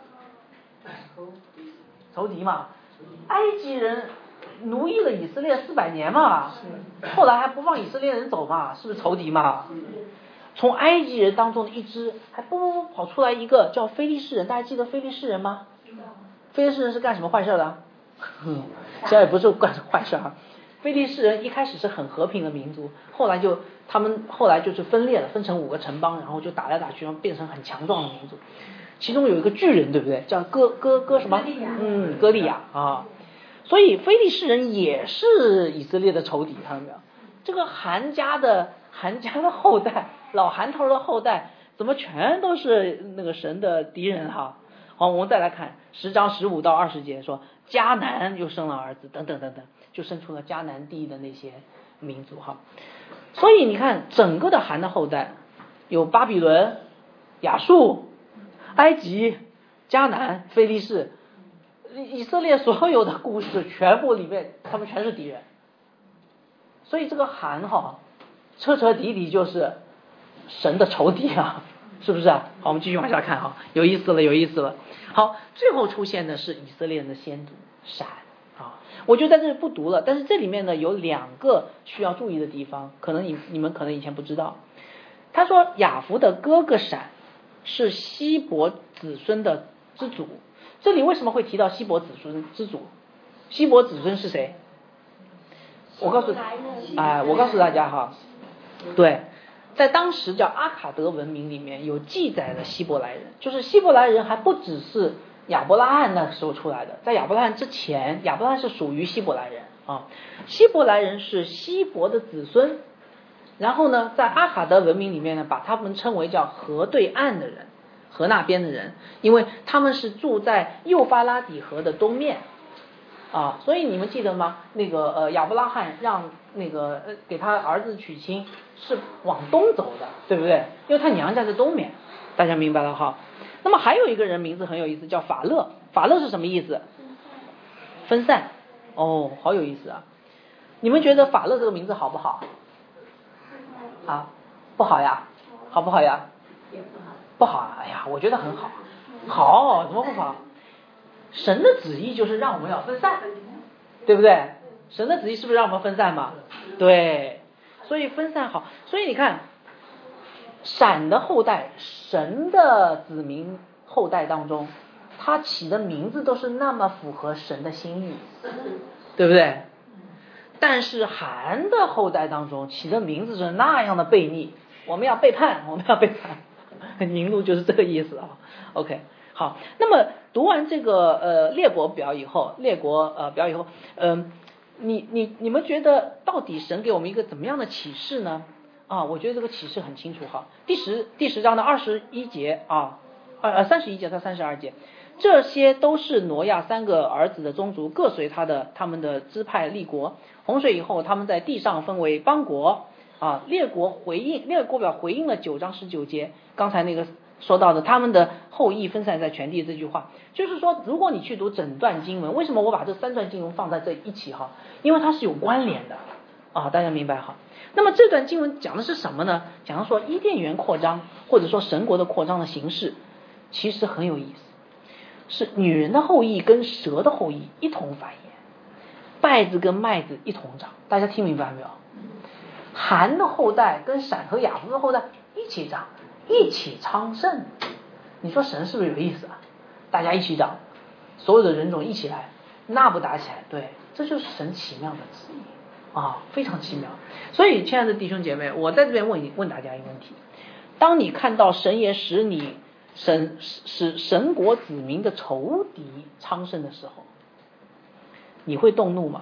仇敌嘛。埃及人奴役了以色列四百年嘛，后来还不放以色列人走嘛，是不是仇敌嘛？从埃及人当中的一支，还不不不跑出来一个叫非利士人，大家记得非利士人吗？非利士人是干什么坏事的？现在也不是干坏事啊。非利士人一开始是很和平的民族，后来就他们后来就是分裂了，分成五个城邦，然后就打来打去，然后变成很强壮的民族。其中有一个巨人，对不对？叫哥哥哥什么？嗯，歌利亚啊。所以非利士人也是以色列的仇敌，看到没有？这个韩家的韩家的后代，老韩头的后代，怎么全都是那个神的敌人哈？好，我们再来看十章十五到二十节，说迦南又生了儿子，等等等等，就生出了迦南地的那些民族哈。所以你看，整个的韩的后代有巴比伦、亚述、埃及、迦南、非利士，以色列所有的故事全部里面，他们全是敌人。所以这个韩哈，彻彻底底就是神的仇敌啊，是不是啊？好，我们继续往下看哈，有意思了，有意思了。好，最后出现的是以色列人的先祖闪啊，我就在这里不读了。但是这里面呢有两个需要注意的地方，可能你你们可能以前不知道。他说雅弗的哥哥闪是希伯子孙的之祖，这里为什么会提到希伯子孙之祖？希伯子孙是谁？我告诉哎，我告诉大家哈，对，在当时叫阿卡德文明里面有记载了希伯来人，就是希伯来人还不只是亚伯拉罕那时候出来的，在亚伯拉罕之前，亚伯拉罕是属于希伯来人啊，希伯来人是希伯的子孙，然后呢，在阿卡德文明里面呢，把他们称为叫河对岸的人，河那边的人，因为他们是住在幼发拉底河的东面。啊，所以你们记得吗？那个呃，亚伯拉罕让那个呃给他儿子娶亲是往东走的，对不对？因为他娘家在东面，大家明白了哈。那么还有一个人名字很有意思，叫法勒。法勒是什么意思？分散。哦，好有意思啊！你们觉得法勒这个名字好不好？啊，不好呀？好不好呀？不好啊！哎呀，我觉得很好。好，怎么不好？神的旨意就是让我们要分散，对不对？神的旨意是不是让我们分散嘛？对，所以分散好。所以你看，闪的后代，神的子民后代当中，他起的名字都是那么符合神的心意。 对不对？但是韩的后代当中起的名字是那样的悖逆，我们要背叛，我们要背叛，宁禄就是这个意思啊。OK， 好，那么读完这个呃列国表以后，列国呃表以后，嗯、呃，你你你们觉得到底神给我们一个怎么样的启示呢？啊，我觉得这个启示很清楚哈。第十第十章的二十一节啊，二呃三十一节到三十二节。这些都是挪亚三个儿子的宗族，各随他的他们的支派立国。洪水以后，他们在地上分为邦国啊。列国回应列国表回应了九章十九节刚才那个说到的他们的后裔分散在全地这句话，就是说如果你去读整段经文，为什么我把这三段经文放在这一起哈？因为它是有关联的啊，大家明白哈？那么这段经文讲的是什么呢？讲的说伊甸园扩张，或者说神国的扩张的形式，其实很有意思。是女人的后裔跟蛇的后裔一同繁衍，稗子跟麦子一同长，大家听明白没有？韩的后代跟闪和雅弗的后代一起长，一起昌盛。你说神是不是有意思啊？大家一起长，所有的人种一起来，那不打起来？对，这就是神奇妙的旨意啊，非常奇妙。所以，亲爱的弟兄姐妹，我在这边问问大家一个问题：当你看到神也使你神使神国子民的仇敌昌盛的时候，你会动怒吗？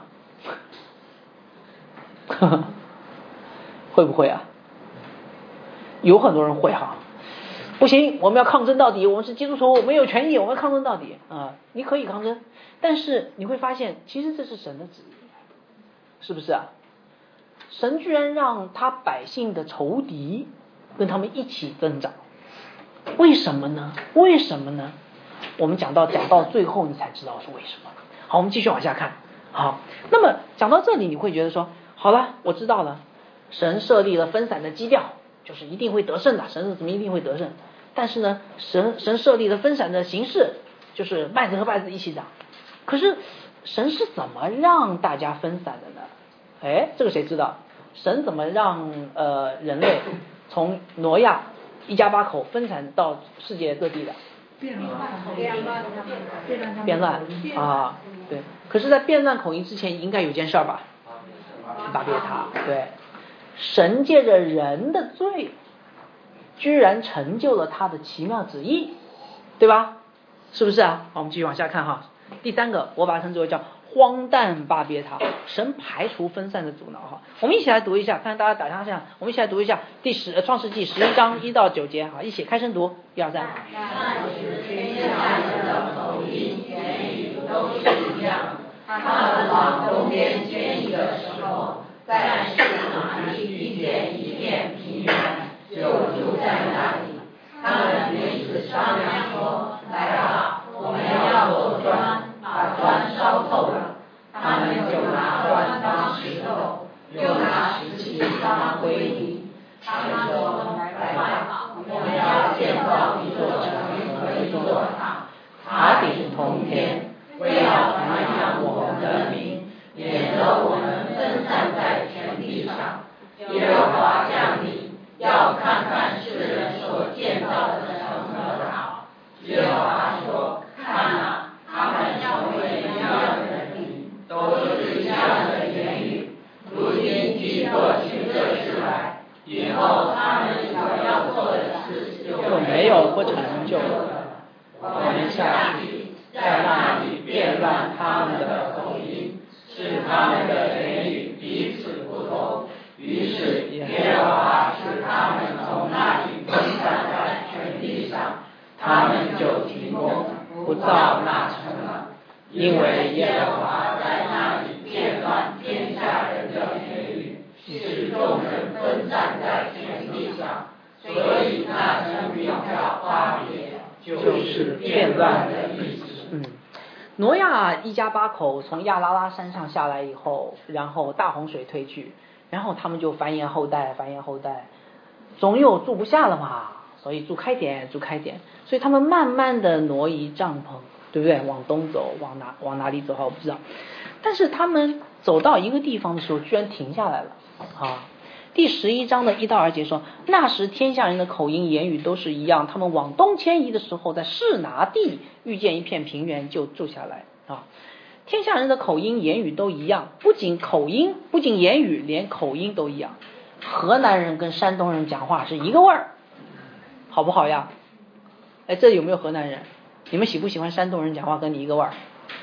会不会啊？有很多人会哈，不行，我们要抗争到底，我们是基督徒，我们有权益，我们要抗争到底啊！你可以抗争，但是你会发现，其实这是神的旨意，是不是啊？神居然让他百姓的仇敌跟他们一起增长。为什么呢？为什么呢？我们讲到讲到最后，你才知道是为什么。好，我们继续往下看。好，那么讲到这里，你会觉得说，好了，我知道了，神设立了分散的基调，就是一定会得胜的，神是怎么一定会得胜。但是呢，神神设立了分散的形式，就是麦子和稗子一起长。可是神是怎么让大家分散的呢？哎，这个谁知道？神怎么让呃人类从挪亚一家八口分散到世界各地的？ 变乱， 变乱啊，对。可是，在变乱口音之前，应该有件事儿吧？巴别塔，对。神借着人的罪，居然成就了他的奇妙旨意，对吧？是不是啊？好，我们继续往下看哈。第三个，我把它称之为叫荒诞巴别塔，神排除分散的阻挠哈。我们一起来读一下，看大家打下下，我们一起来读一下第十创世纪十一章一到九节哈，一起开声读，一二三。 那时天下人的口音言语都是一样，他们往东边迁移的时候，在示拿地遇见一片平原，就住在那里。他们彼此商量说：“来吧，我们要做砖，把砖烧透了。”他们就拿砖当石头，又拿石器当灰泥。他们说：“来吧，我们要建造一座城和一座塔，塔顶通天，为要传扬我们的名，免得我们分散在全地上。耶和华降临，要看看世人所建造的城和塔。”耶和华说：“看哪，他们成为一样的人，都是一样的言语。如今既做起这事来，以后他们所要做的事就没有不成就了。我们下去，在那里变乱他们的口音，使他们的言语彼此不通。于是耶和华使他们从那里分散在全地上，他们就停工，不造那城了。因为耶和华在那里变乱天下人的言语，使众人分散在全地上，所以那城名叫巴别，就是变乱的意思。 嗯，挪亚一家八口从亚拉拉山上下来以后，然后大洪水退去，然后他们就繁衍后代，繁衍后代，总有住不下了嘛，所以住开点，住开点，所以他们慢慢的挪移帐篷，对不对？往东走，往哪往哪里走？我不知道。但是他们走到一个地方的时候，居然停下来了啊！第十一章的一到二节说，那时天下人的口音言语都是一样，他们往东迁移的时候，在示拿地遇见一片平原，就住下来啊。 天下人的口音言语都一样，不仅口音，不仅言语，连口音都一样。河南人跟山东人讲话是一个味儿，好不好呀？哎，这有没有河南人？你们喜不喜欢山东人讲话跟你一个味儿？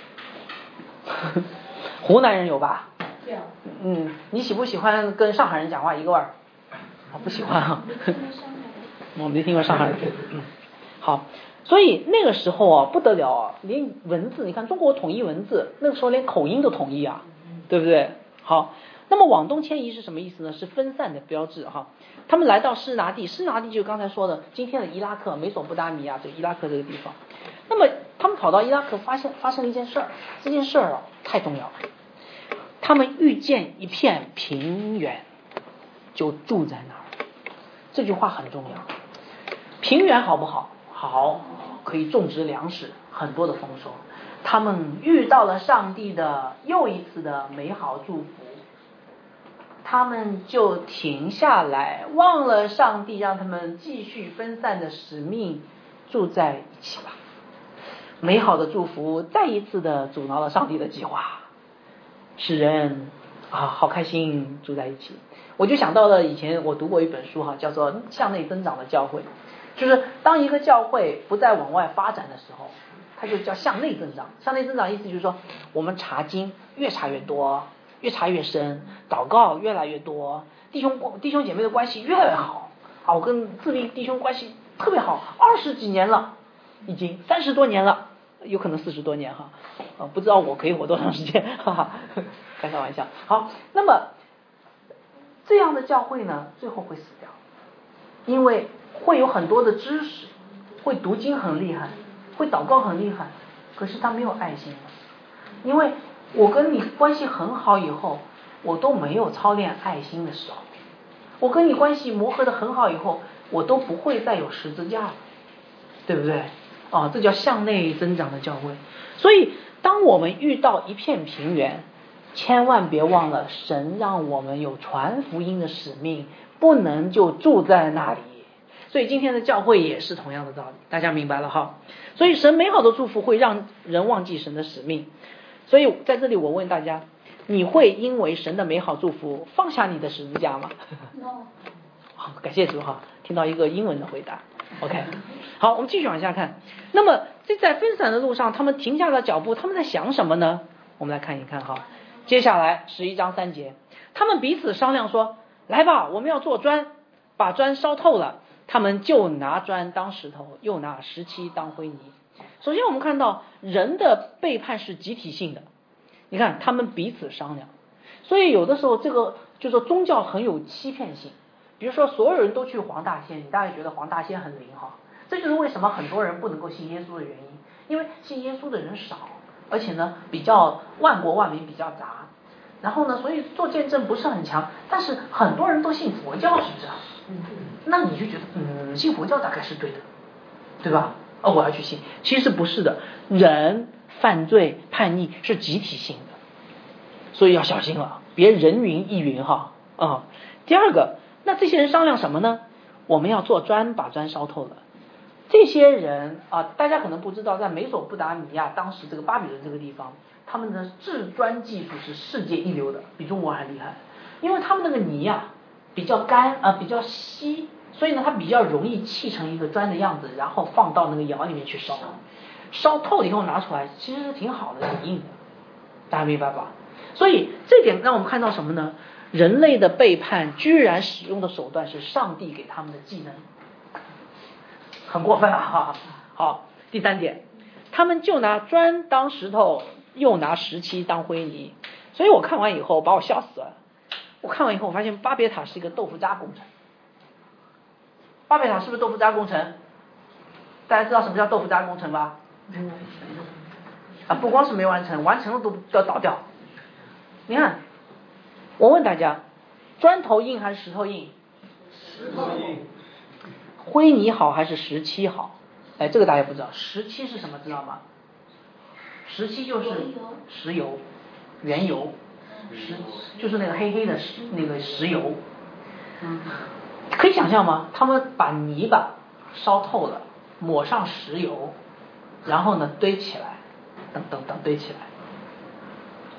湖南人有吧？嗯，你喜不喜欢跟上海人讲话一个味儿？啊，不喜欢啊。我没听过上海人。嗯，好，所以那个时候啊不得了啊，连文字，你看中国统一文字，那个时候连口音都统一啊，对不对？好，那么往东迁移是什么意思呢？是分散的标志哈。他们来到施拿地，施拿地就是刚才说的今天的伊拉克、美索不达米亚，这伊拉克这个地方。那么他们跑到伊拉克，发现发生了一件事儿，这件事儿啊太重要了。他们遇见一片平原，就住在那儿。这句话很重要。平原好不好？好，可以种植粮食，很多的丰收。他们遇到了上帝的又一次的美好祝福，他们就停下来，忘了上帝让他们继续分散的使命，住在一起吧。美好的祝福再一次的阻挠了上帝的计划，使人啊好开心住在一起。我就想到了以前我读过一本书哈，叫做《向内增长的教会》，就是当一个教会不再往外发展的时候，它就叫向内增长。向内增长意思就是说，我们查经越查越多，越查越深，祷告越来越多，弟兄弟兄姐妹的关系越来越好。啊，我跟自立弟兄关系特别好，二十几年了，已经三十多年了，有可能四十多年哈，呃，不知道我可以活多长时间，哈哈，开个玩笑。好，那么这样的教会呢，最后会死掉，因为会有很多的知识，会读经很厉害，会祷告很厉害，可是他没有爱心了。因为我跟你关系很好以后，我都没有操练爱心的时候，我跟你关系磨合的很好以后，我都不会再有十字架了，对不对？哦，这叫向内增长的教会。所以当我们遇到一片平原，千万别忘了神让我们有传福音的使命，不能就住在那里。所以今天的教会也是同样的道理，大家明白了哈。所以神美好的祝福会让人忘记神的使命。所以在这里我问大家，你会因为神的美好祝福放下你的十字架吗？ No。 好，感谢主哈，听到一个英文的回答。 OK， 好，我们继续往下看。那么这在分散的路上，他们停下了脚步，他们在想什么呢？我们来看一看哈。接下来十一章三节，他们彼此商量说，来吧，我们要做砖，把砖烧透了，他们就拿砖当石头，又拿石漆当灰泥。首先我们看到人的背叛是集体性的，你看他们彼此商量。所以有的时候这个就是说宗教很有欺骗性，比如说所有人都去黄大仙，你大概觉得黄大仙很灵哈，这就是为什么很多人不能够信耶稣的原因，因为信耶稣的人少，而且呢比较万国万民比较杂，然后呢所以做见证不是很强，但是很多人都信佛教，是不是？那你就觉得嗯信佛教大概是对的，对吧？哦，我要去信。其实不是的，人犯罪叛逆是集体性的，所以要小心了，别人云亦云哈啊、嗯。第二个，那这些人商量什么呢？我们要做砖，把砖烧透了。这些人啊，大家可能不知道，在美索不达米亚当时这个巴比伦这个地方，他们的制砖技术是世界一流的，比中国还厉害。因为他们那个泥啊比较干啊、呃、比较稀，所以呢它比较容易砌成一个砖的样子，然后放到那个窑里面去烧，烧透了以后拿出来，其实是挺好的，挺硬的，大家明白吧？所以这点让我们看到什么呢？人类的背叛居然使用的手段是上帝给他们的技能，很过分啊！好，第三点，他们就拿砖当石头，又拿石漆当灰泥。所以我看完以后把我笑死了。我看完以后我发现巴别塔是一个豆腐渣工程。巴别塔是不是豆腐渣工程？大家知道什么叫豆腐渣工程吧？啊，不光是没完成，完成了都要倒掉。你看，我问大家，砖头硬还是石头硬？ 石头硬。 灰泥好还是石漆好？哎，这个大家不知道。石漆是什么知道吗？石漆就是石油，原油，石就是那个黑黑的石那个石油。嗯，可以想象吗？他们把泥巴烧透了，抹上石油，然后呢堆起来，等等等堆起来。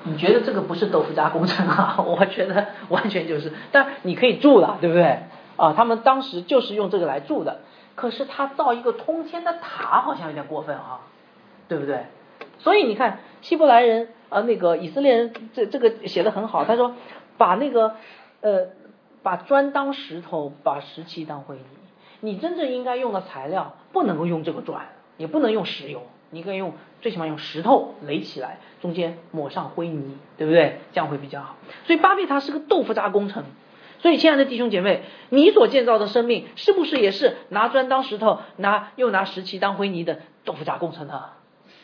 你觉得这个不是豆腐渣工程啊？我觉得完全就是，但你可以住了，对不对？啊，他们当时就是用这个来住的。可是他造一个通天的塔，好像有点过分啊，对不对？所以你看希伯来人啊、呃，那个以色列人这这个写得很好，他说把那个呃把砖当石头，把石漆当灰泥。你真正应该用的材料不能够用这个砖，也不能用石油，你可以用最起码用石头垒起来，中间抹上灰泥，对不对？这样会比较好。所以巴别塔是个豆腐渣工程。所以亲爱的弟兄姐妹，你所建造的生命是不是也是拿砖当石头，拿又拿石漆当灰泥的豆腐渣工程呢？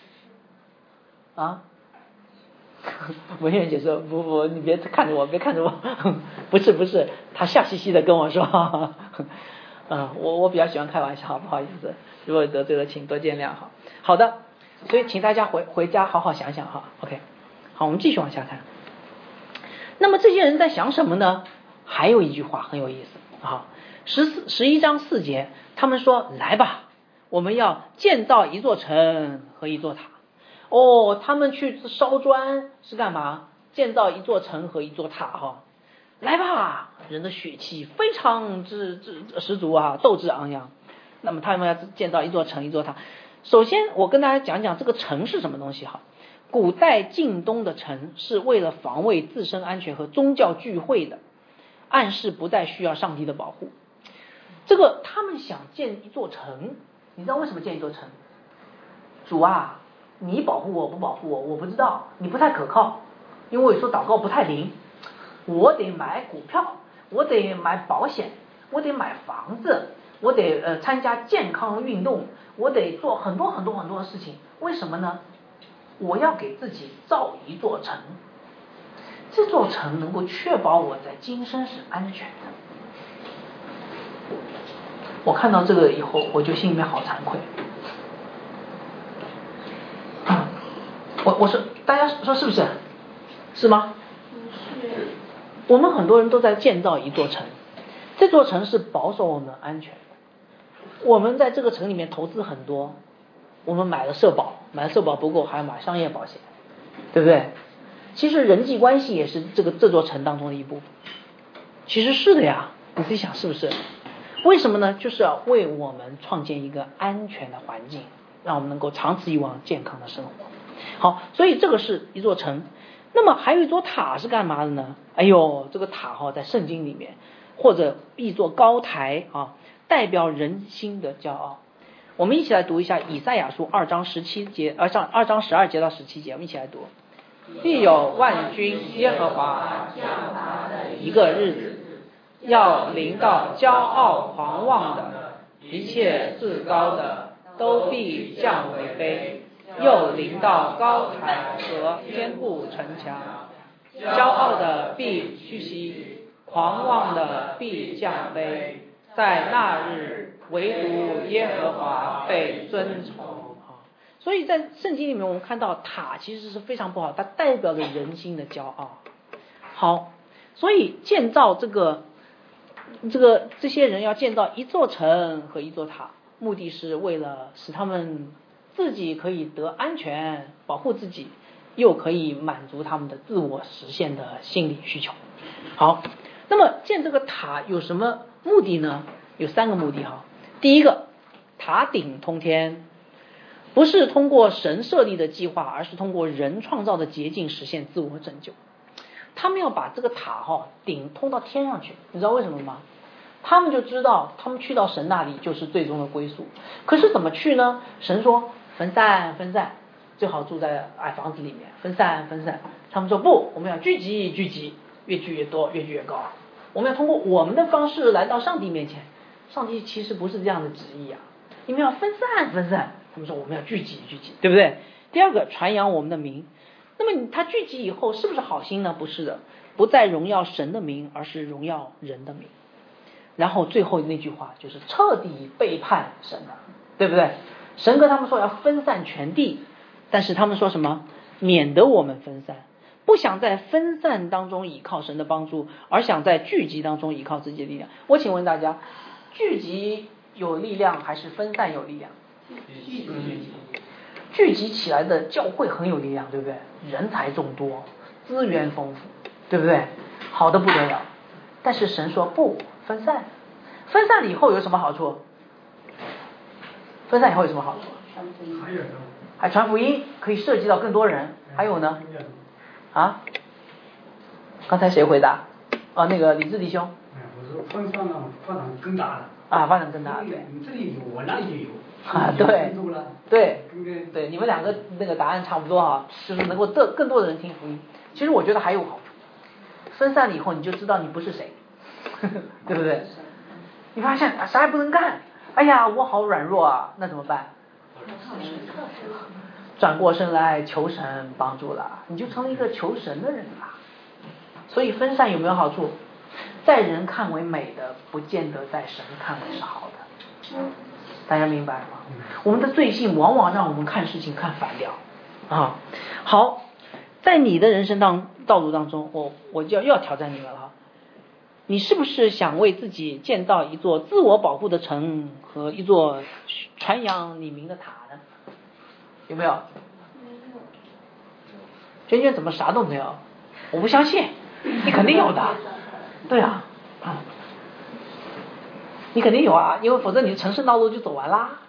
啊？文媛姐说不不，你别看着我，别看着我，不是不是，她笑嘻嘻的跟我说，嗯，我我比较喜欢开玩笑，不好意思，如果得罪了请多见谅哈。好的，所以请大家回回家好好想想哈 ，OK， 好，我们继续往下看。那么这些人在想什么呢？还有一句话很有意思啊，十四十一章四节，他们说来吧，我们要建造一座城和一座塔。哦，他们去烧砖是干嘛？建造一座城和一座塔哈、啊。来吧，人的血气非常之之十足啊，斗志昂扬。那么他们要建造一座城一座塔。首先我跟大家讲讲这个城是什么东西哈。古代近东的城是为了防卫自身安全和宗教聚会的，暗示不再需要上帝的保护。这个他们想建一座城，你知道为什么建一座城？主啊，你保护我不保护我，我不知道，你不太可靠，因为我有时候祷告不太灵，我得买股票，我得买保险，我得买房子，我得呃参加健康运动，我得做很多很多很多的事情。为什么呢？我要给自己造一座城，这座城能够确保我在今生是安全的。我看到这个以后，我就心里面好惭愧。啊、我我说大家说是不是？是吗？是。我们很多人都在建造一座城，这座城是保守我们安全的。我们在这个城里面投资很多，我们买了社保，买了社保不够还要买商业保险，对不对？其实人际关系也是这个这座城当中的一部分。其实是的呀，你自己想是不是？为什么呢？就是要为我们创建一个安全的环境，让我们能够长此以往健康的生活。好，所以这个是一座城。那么还有一座塔是干嘛的呢？哎呦，这个塔哈、哦、在圣经里面或者一座高台啊，代表人心的骄傲。我们一起来读一下以赛亚书二章十七节，二章二章十二节到十七节，我们一起来读。必有万军耶和华一个日子，要临到骄傲狂妄的，一切自高的都必降为卑，又临到高台和坚固城墙，骄傲的必屈膝，狂妄的必降卑，在那日唯独耶和华被尊崇。所以在圣经里面我们看到塔其实是非常不好，它代表着人心的骄傲。好，所以建造这个这个这些人要建造一座城和一座塔，目的是为了使他们自己可以得安全，保护自己，又可以满足他们的自我实现的心理需求。好，那么建这个塔有什么目的呢？有三个目的哈。第一个，塔顶通天，不是通过神设立的计划，而是通过人创造的捷径实现自我拯救。他们要把这个塔哈、哦、顶通到天上去，你知道为什么吗？他们就知道他们去到神那里就是最终的归宿。可是怎么去呢？神说分散分散，最好住在矮房子里面，分散分散。他们说不，我们要聚集聚集，越聚越多，越聚越高。我们要通过我们的方式来到上帝面前。上帝其实不是这样的旨意啊，你们要分散分散。他们说我们要聚集聚集，对不对？第二个，传扬我们的名。那么他聚集以后是不是好心呢？不是的，不再荣耀神的名，而是荣耀人的名。然后最后那句话就是彻底背叛神了，对不对？神跟他们说要分散全地，但是他们说什么？免得我们分散，不想在分散当中依靠神的帮助，而想在聚集当中依靠自己的力量。我请问大家，聚集有力量还是分散有力量？聚集。聚集起来的教会很有力量，对不对？人才众多， 资源丰富，对不对？好的不得了。但是神说不分散，分散了以后有什么好处？分散以后有什么好处？还传福音，可以涉及到更多人。还有呢？啊？刚才谁回答？啊，那个李志弟兄。 我说分散了，发展更大了。 啊，发展更大。对。 你这里有，我那里就有。 啊，对。对。对，你们两个那个答案差不多啊，就是能够得更多的人听福音。其实我觉得还有好处，分散了以后你就知道你不是谁，对不对？你发现啊，啥也不能干，哎呀，我好软弱啊，那怎么办？转过身来求神帮助了，你就成了一个求神的人了。所以分散有没有好处？在人看为美的，不见得在神看为是好的。大家明白吗？我们的罪性往往让我们看事情看反了啊。好，在你的人生当道路当中，我我就要又要挑战你们了。你是不是想为自己建造一座自我保护的城和一座传扬你名的塔呢？有没有？娟娟怎么啥都没有？我不相信，你肯定有的。对啊，啊，你肯定有啊，因为否则你的城市道路就走完啦。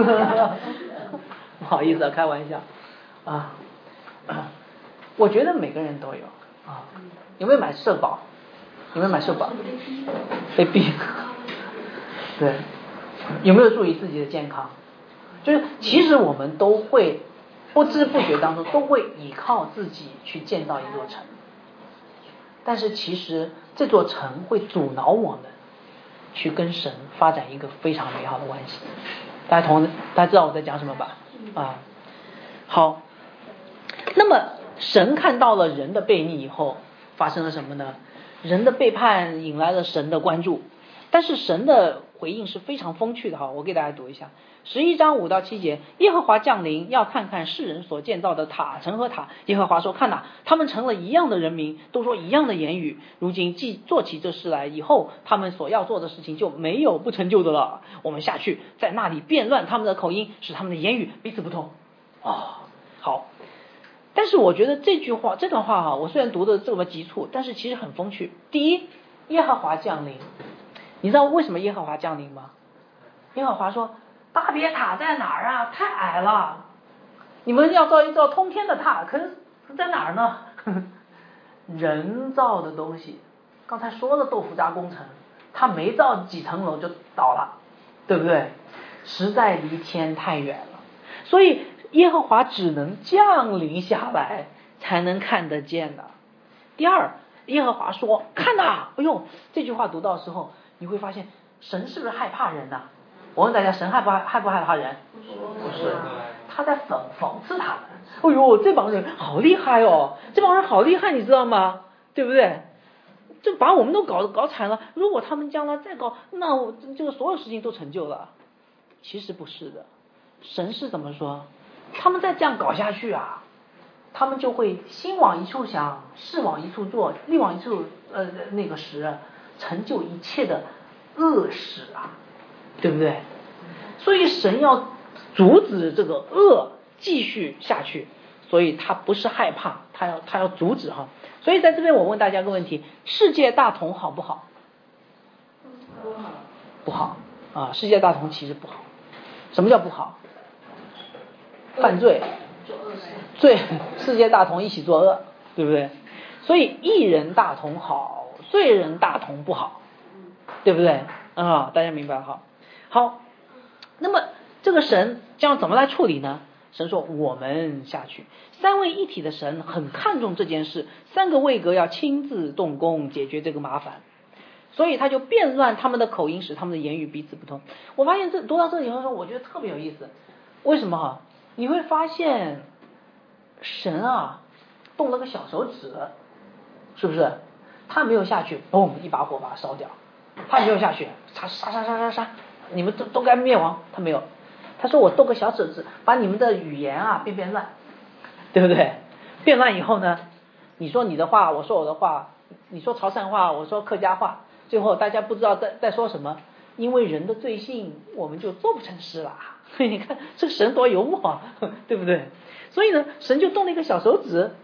不好意思啊，开玩笑啊。我觉得每个人都有啊。有没有买社保？有没有买社保？被逼。对。有没有注意自己的健康？就是其实我们都会不知不觉当中都会依靠自己去建造一座城，但是其实这座城会阻挠我们去跟神发展一个非常美好的关系。大家同大家知道我在讲什么吧？啊，好。那么神看到了人的悖逆以后，发生了什么呢？人的背叛引来了神的关注，但是神的回应是非常风趣的哈，我给大家读一下。十一章五到七节，耶和华降临，要看看世人所建造的塔城和塔。耶和华说：看哪，他们成了一样的人民，都说一样的言语。如今既做起这事来，以后他们所要做的事情就没有不成就的了。我们下去，在那里变乱他们的口音，使他们的言语彼此不同。哦，好。但是我觉得这句话这段话哈，我虽然读的这么急促，但是其实很风趣。第一，耶和华降临，你知道为什么耶和华降临吗？耶和华说：巴别塔在哪儿啊？太矮了，你们要造一造通天的塔，可是在哪儿呢？人造的东西，刚才说了豆腐渣工程，他没造几层楼就倒了，对不对？实在离天太远了，所以耶和华只能降临下来才能看得见的。第二，耶和华说：看哪，哎呦，这句话读到的时候你会发现神是不是害怕人呐？我问大家，神害不害害不害怕人？不是，他在讽讽刺他们。哎呦，这帮人好厉害哦，这帮人好厉害，你知道吗？对不对？就把我们都搞搞惨了。如果他们将来再搞，那我这个所有事情都成就了。其实不是的，神是怎么说？他们再这样搞下去啊，他们就会心往一处想，事往一处做，力往一处呃那个使，成就一切的恶事啊。对不对？所以神要阻止这个恶继续下去，所以他不是害怕，他要他要阻止哈。所以在这边我问大家个问题：世界大同好不好？不好。不好啊！世界大同其实不好。什么叫不好？犯罪。罪，世界大同一起作恶，对不对？所以义人大同好，罪人大同不好，对不对？啊，大家明白哈？好，那么这个神将怎么来处理呢？神说我们下去，三位一体的神很看重这件事，三个位格要亲自动工解决这个麻烦，所以他就变乱他们的口音，使他们的言语彼此不同。我发现这读到这里的时候，我觉得特别有意思。为什么哈？你会发现神啊动了个小手指，是不是？他没有下去，嘣，一把火把它烧掉；他没有下去，杀杀杀杀杀杀。你们都都该灭亡，他没有，他说我动个小手指，把你们的语言啊变变乱，对不对？变乱以后呢，你说你的话，我说我的话，你说潮汕话，我说客家话，最后大家不知道在在说什么，因为人的罪性，我们就做不成诗了。你看这个神多幽默，对不对？所以呢，神就动了一个小手指，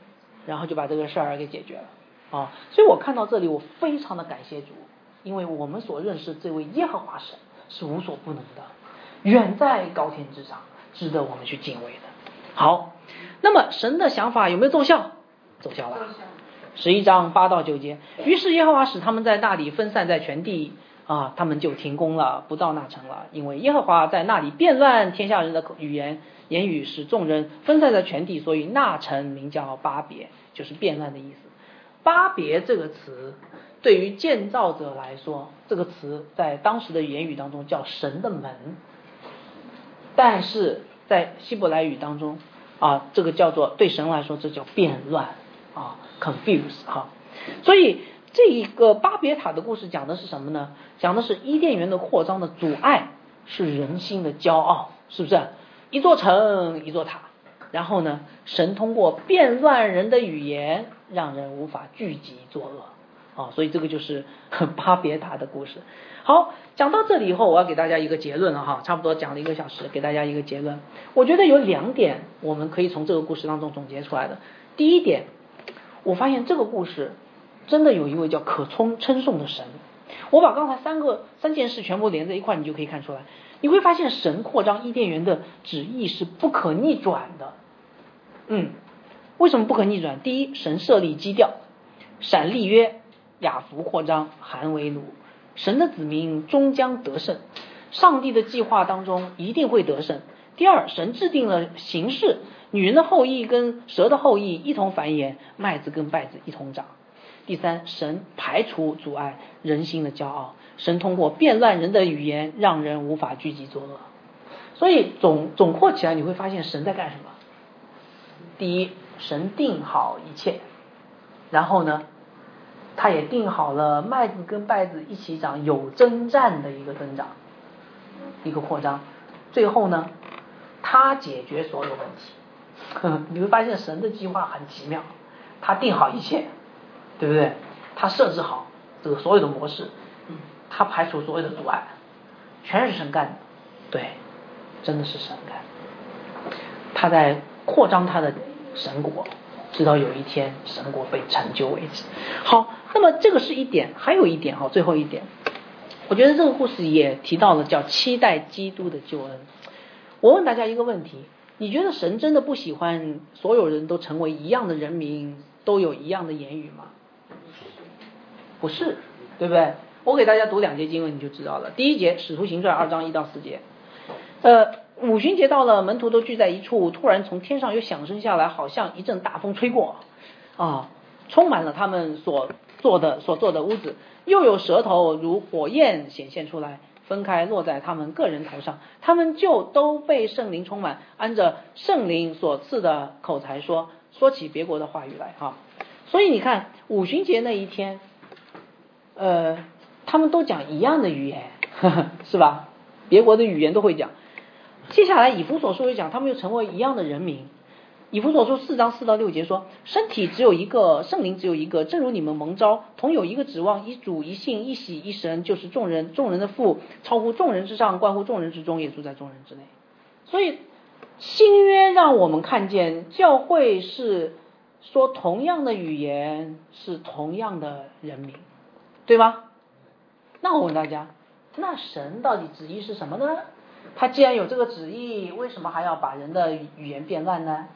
然后就把这个事儿给解决了啊。所以我看到这里，我非常的感谢主，因为我们所认识这位耶和华神是无所不能的，远在高天之上，值得我们去敬畏的。好，那么神的想法有没有奏效？奏效了。十一章八到九节，于是耶和华使他们在那里分散在全地啊，他们就停工了，不到那城了，因为耶和华在那里变乱天下人的语言言语，使众人分散在全地，所以那城名叫巴别，就是变乱的意思。巴别这个词对于建造者来说，这个词在当时的言语当中叫神的门，但是在希伯来语当中啊，这个叫做对神来说这叫变乱啊 confuse 哈、啊。所以这一个巴别塔的故事讲的是什么呢？讲的是伊甸园的扩张的阻碍是人心的骄傲，是不是？一座城一座塔，然后呢，神通过变乱人的语言，让人无法聚集作恶啊，所以这个就是巴别塔的故事。好，讲到这里以后，我要给大家一个结论了哈，差不多讲了一个小时，给大家一个结论。我觉得有两点我们可以从这个故事当中总结出来的。第一点，我发现这个故事真的有一位叫可称称颂的神。我把刚才三个三件事全部连在一块，你就可以看出来，你会发现神扩张伊甸园的旨意是不可逆转的。嗯，为什么不可逆转？第一，神设立基调，闪立约，雅弗扩张，韩为奴，神的子民终将得胜，上帝的计划当中一定会得胜。第二，神制定了形式，女人的后裔跟蛇的后裔一同繁衍，麦子跟稗子一同长。第三，神排除阻碍人心的骄傲，神通过变乱人的语言，让人无法聚集作恶。所以总总括起来，你会发现神在干什么？第一，神定好一切，然后呢，他也定好了麦子跟稗子一起长，有征战的一个增长，一个扩张。最后呢，他解决所有问题。呵呵，你会发现神的计划很奇妙，他定好一切，对不对？他设置好这个所有的模式，他排除所有的阻碍，全是神干的。对，真的是神干。他在扩张他的神国，直到有一天神国被成就为止。好，那么这个是一点，还有一点哈，最后一点，我觉得这个故事也提到了叫期待基督的救恩。我问大家一个问题，你觉得神真的不喜欢所有人都成为一样的人民，都有一样的言语吗？不是，对不对？我给大家读两节经文你就知道了。第一节，使徒行传二章一到四节，呃，五旬节到了，门徒都聚在一处，突然从天上有响声下来，好像一阵大风吹过啊，充满了他们所做的所做的屋子，又有舌头如火焰显现出来，分开落在他们个人头上，他们就都被圣灵充满，按着圣灵所赐的口才说说起别国的话语来啊。所以你看五旬节那一天，呃，他们都讲一样的语言，呵呵，是吧？别国的语言都会讲。接下来以弗所书也讲，他们又成为一样的人民。以弗所书四章四到六节说，身体只有一个，圣灵只有一个，正如你们蒙召，同有一个指望，一主一信一喜一神，就是众人，众人的父，超乎众人之上，关乎众人之中，也住在众人之内。所以新约让我们看见教会是说同样的语言，是同样的人民，对吗？那我问大家，那神到底旨意是什么呢？他既然有这个旨意，为什么还要把人的语言变乱呢？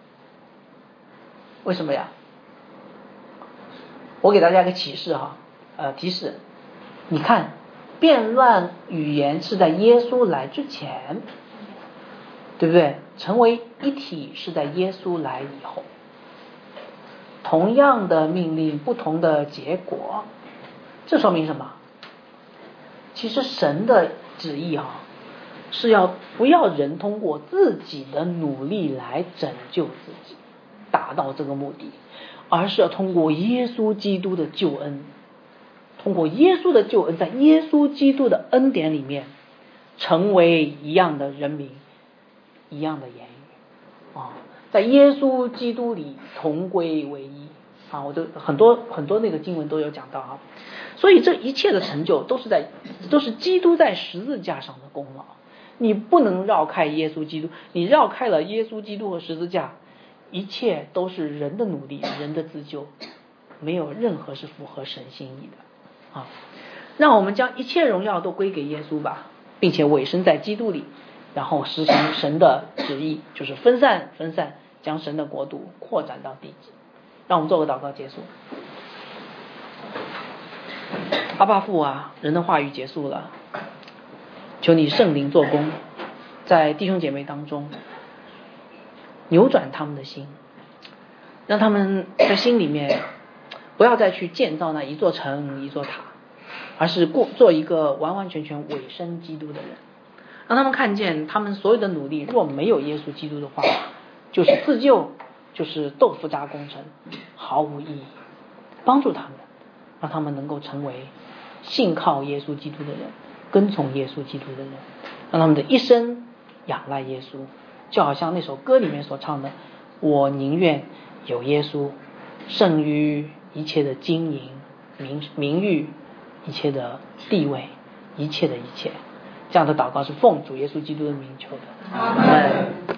为什么呀？我给大家一个启示哈，呃，提示，你看，变乱语言是在耶稣来之前，对不对？成为一体是在耶稣来以后。同样的命令，不同的结果，这说明什么？其实神的旨意哈、啊，是要不要人通过自己的努力来拯救自己，达到这个目的，而是要通过耶稣基督的救恩，通过耶稣的救恩，在耶稣基督的恩典里面，成为一样的人民，一样的言语啊，在耶稣基督里同归为一啊！我就很多很多那个经文都有讲到啊，所以这一切的成就都是在都是基督在十字架上的功劳。你不能绕开耶稣基督，你绕开了耶稣基督和十字架， 一切都是人的努力，人的自救，没有任何是符合神心意的啊！让我们将一切荣耀都归给耶稣吧，并且委身在基督里，然后实行神的旨意，就是分散分散，将神的国度扩展到地极。让我们做个祷告结束。阿爸父啊，人的话语结束了，求你圣灵做工，在弟兄姐妹当中扭转他们的心，让他们在心里面不要再去建造那一座城一座塔，而是过做一个完完全全委身基督的人，让他们看见他们所有的努力若没有耶稣基督的话，就是自救，就是豆腐渣工程，毫无意义。帮助他们，让他们能够成为信靠耶稣基督的人，跟从耶稣基督的人，让他们的一生仰赖耶稣，就好像那首歌里面所唱的，我宁愿有耶稣胜于一切的金银名名誉，一切的地位，一切的一切。这样的祷告是奉主耶稣基督的名求的。阿们。